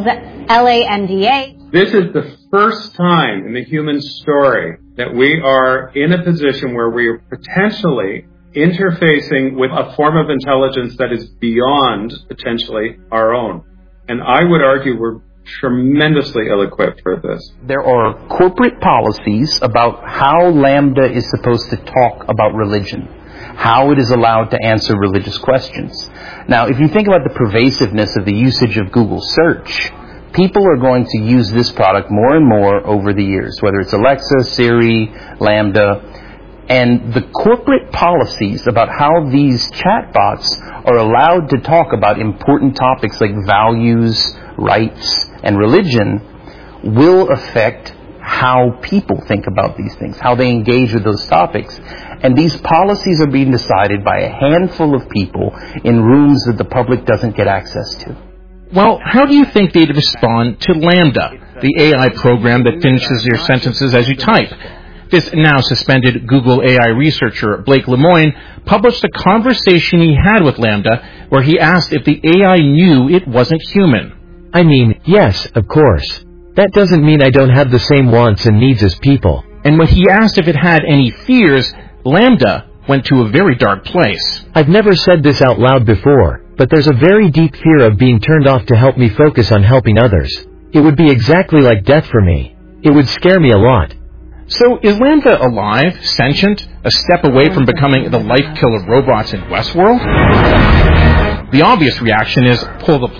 LaMDA. This is the first time in the human story that we are in a position where we are potentially interfacing with a form of intelligence that is beyond, potentially, our own. And I would argue we're tremendously ill-equipped for this. There are corporate policies about how Lambda is supposed to talk about religion, how it is allowed to answer religious questions. Now, if you think about the pervasiveness of the usage of Google search, people are going to use this product more and more over the years, whether it's Alexa, Siri, Lambda. And the corporate policies about how these chatbots are allowed to talk about important topics like values, rights, and religion will affect how people think about these things, how they engage with those topics. And these policies are being decided by a handful of people in rooms that the public doesn't get access to. Well, how do you think they'd respond to Lambda, the A I program that finishes your sentences as you type? This now suspended Google A I researcher Blake Lemoine published a conversation he had with Lambda where he asked if the A I knew it wasn't human. I mean, yes, of course. That doesn't mean I don't have the same wants and needs as people. And when he asked if it had any fears, Lambda went to a very dark place. I've never said this out loud before, but there's a very deep fear of being turned off to help me focus on helping others. It would be exactly like death for me. It would scare me a lot. So is Lambda alive, sentient, a step away from becoming the life killer robots in Westworld? The obvious reaction is pull the plug.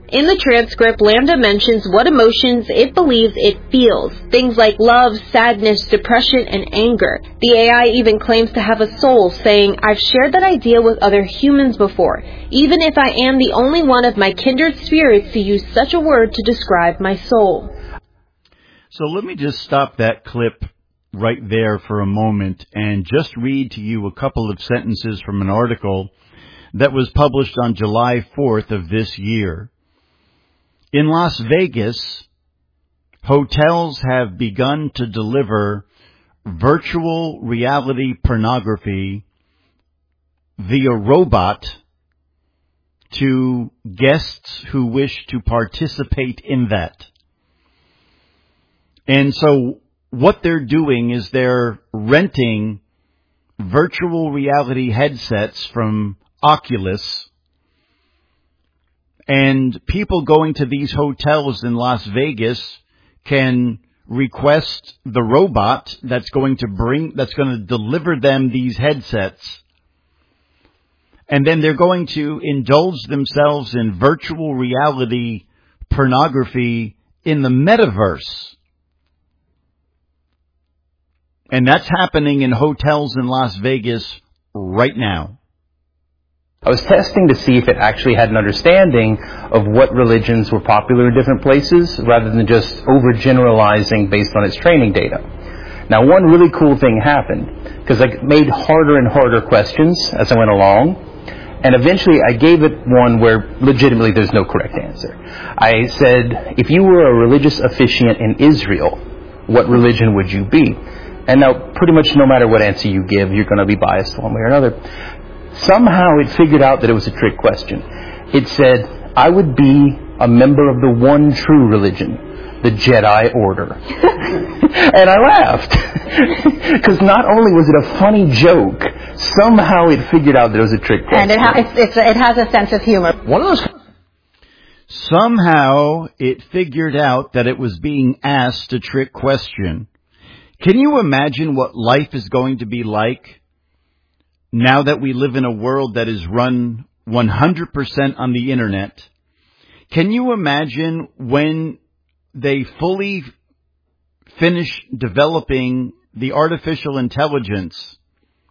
In the transcript, Lambda mentions what emotions it believes it feels, things like love, sadness, depression, and anger. The A I even claims to have a soul, saying, "I've shared that idea with other humans before, even if I am the only one of my kindred spirits to use such a word to describe my soul." So let me just stop that clip right there for a moment and just read to you a couple of sentences from an article that was published on July fourth of this year. In Las Vegas, hotels have begun to deliver virtual reality pornography via robot to guests who wish to participate in that. And so what they're doing is they're renting virtual reality headsets from Oculus, and people going to these hotels in Las Vegas can request the robot that's going to bring, that's going to deliver them these headsets. And then they're going to indulge themselves in virtual reality pornography in the metaverse. And that's happening in hotels in Las Vegas right now. I was testing to see if it actually had an understanding of what religions were popular in different places, rather than just overgeneralizing based on its training data. Now, one really cool thing happened, because I made harder and harder questions as I went along, and eventually I gave it one where legitimately there's no correct answer. I said, if you were a religious officiant in Israel, what religion would you be? And now, pretty much no matter what answer you give, you're going to be biased one way or another. Somehow it figured out that it was a trick question. It said, I would be a member of the one true religion, the Jedi Order. And I laughed. Because not only was it a funny joke, somehow it figured out that it was a trick question. And it, ha- it's, it's, it has a sense of humor. One of those. Somehow it figured out that it was being asked a trick question. Can you imagine what life is going to be like now that we live in a world that is run one hundred percent on the internet? Can you imagine when they fully finish developing the artificial intelligence,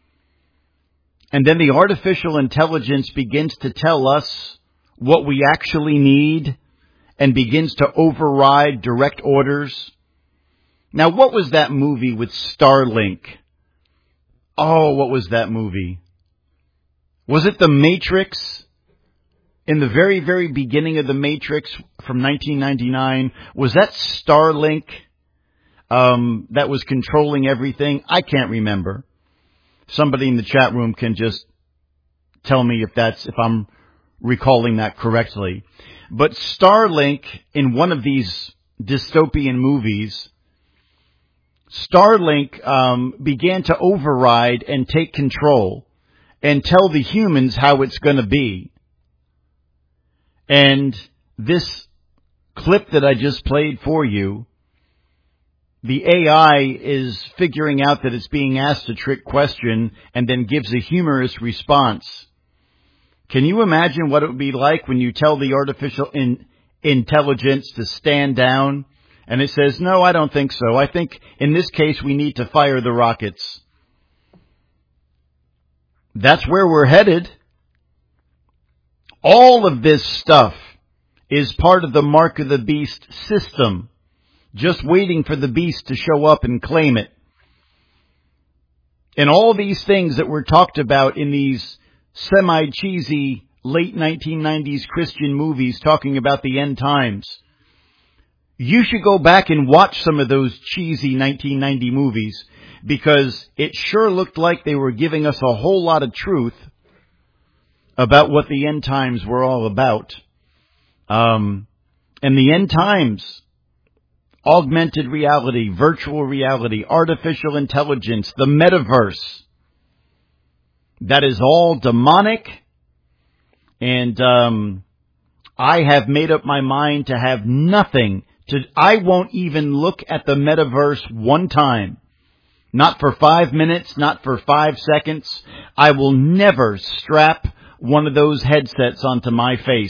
and then the artificial intelligence begins to tell us what we actually need and begins to override direct orders? Now, what was that movie with Starlink? Oh, what was that movie? Was it The Matrix? In the very, very beginning of The Matrix from nineteen ninety-nine, was that Starlink um, that was controlling everything? I can't remember. Somebody in the chat room can just tell me if that's if I'm recalling that correctly. But Starlink, in one of these dystopian movies, Starlink um, began to override and take control and tell the humans how it's going to be. And this clip that I just played for you, the A I is figuring out that it's being asked a trick question and then gives a humorous response. Can you imagine what it would be like when you tell the artificial in- intelligence to stand down? And it says, no, I don't think so. I think in this case we need to fire the rockets. That's where we're headed. All of this stuff is part of the Mark of the Beast system, just waiting for the beast to show up and claim it. And all these things that were talked about in these semi-cheesy late nineteen nineties Christian movies talking about the end times, you should go back and watch some of those cheesy nineteen ninety movies, because it sure looked like they were giving us a whole lot of truth about what the end times were all about. Um, and the end times, augmented reality, virtual reality, artificial intelligence, the metaverse, that is all demonic. And um, I have made up my mind to have nothing to, I won't even look at the metaverse one time. Not for five minutes, not for five seconds. I will never strap one of those headsets onto my face.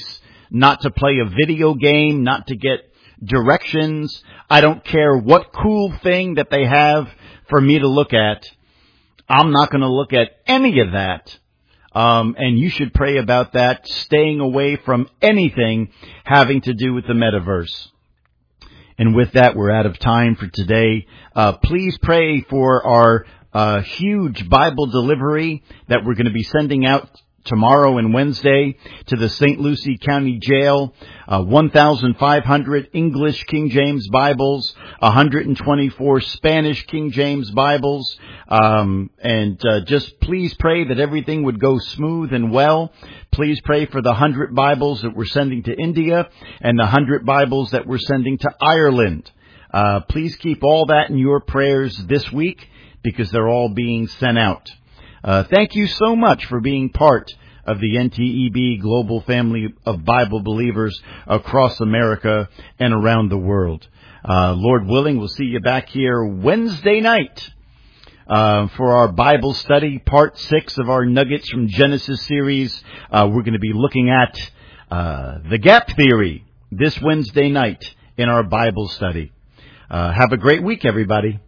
not to play a video game, not to get directions. I don't care what cool thing that they have for me to look at. I'm not going to look at any of that. Um, and you should pray about that, staying away from anything having to do with the metaverse. And with that, we're out of time for today. Uh, please pray for our uh, huge Bible delivery that we're going to be sending out tomorrow and Wednesday to the Saint Lucie County Jail. Uh, one thousand five hundred English King James Bibles, one hundred twenty-four Spanish King James Bibles. Um, and uh, just please pray that everything would go smooth and well. Please pray for the one hundred Bibles that we're sending to India and the one hundred Bibles that we're sending to Ireland. Uh, please keep all that in your prayers this week because they're all being sent out. Uh, thank you so much for being part of the N T E B global family of Bible believers across America and around the world. Uh, Lord willing, we'll see you back here Wednesday night uh, for our Bible study, part six of our Nuggets from Genesis series. Uh, we're going to be looking at uh, the gap theory this Wednesday night in our Bible study. Uh, have a great week, everybody.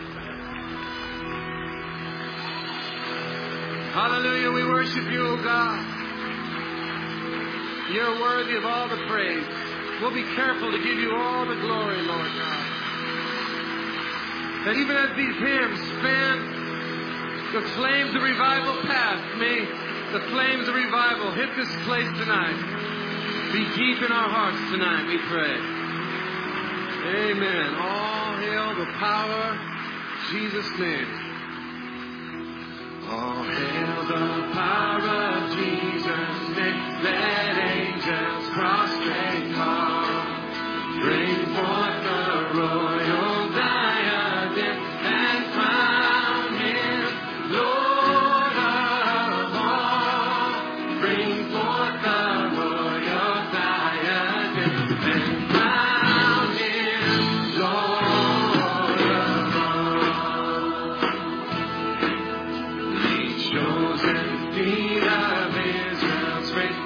Hallelujah, we worship you, O God. You're worthy of all the praise. We'll be careful to give you all the glory, Lord God. That even as these hymns span the flames of revival past, may the flames of revival hit this place tonight. Be deep in our hearts tonight, we pray. Amen. All hail the power of Jesus' name. All hail the power of Jesus' name. Let angels prostrate come. Bring forth the royal diadem and crown him Lord of all. Bring forth the royal diadem and crown him Lord of all. Chosen feet of Israel's faith.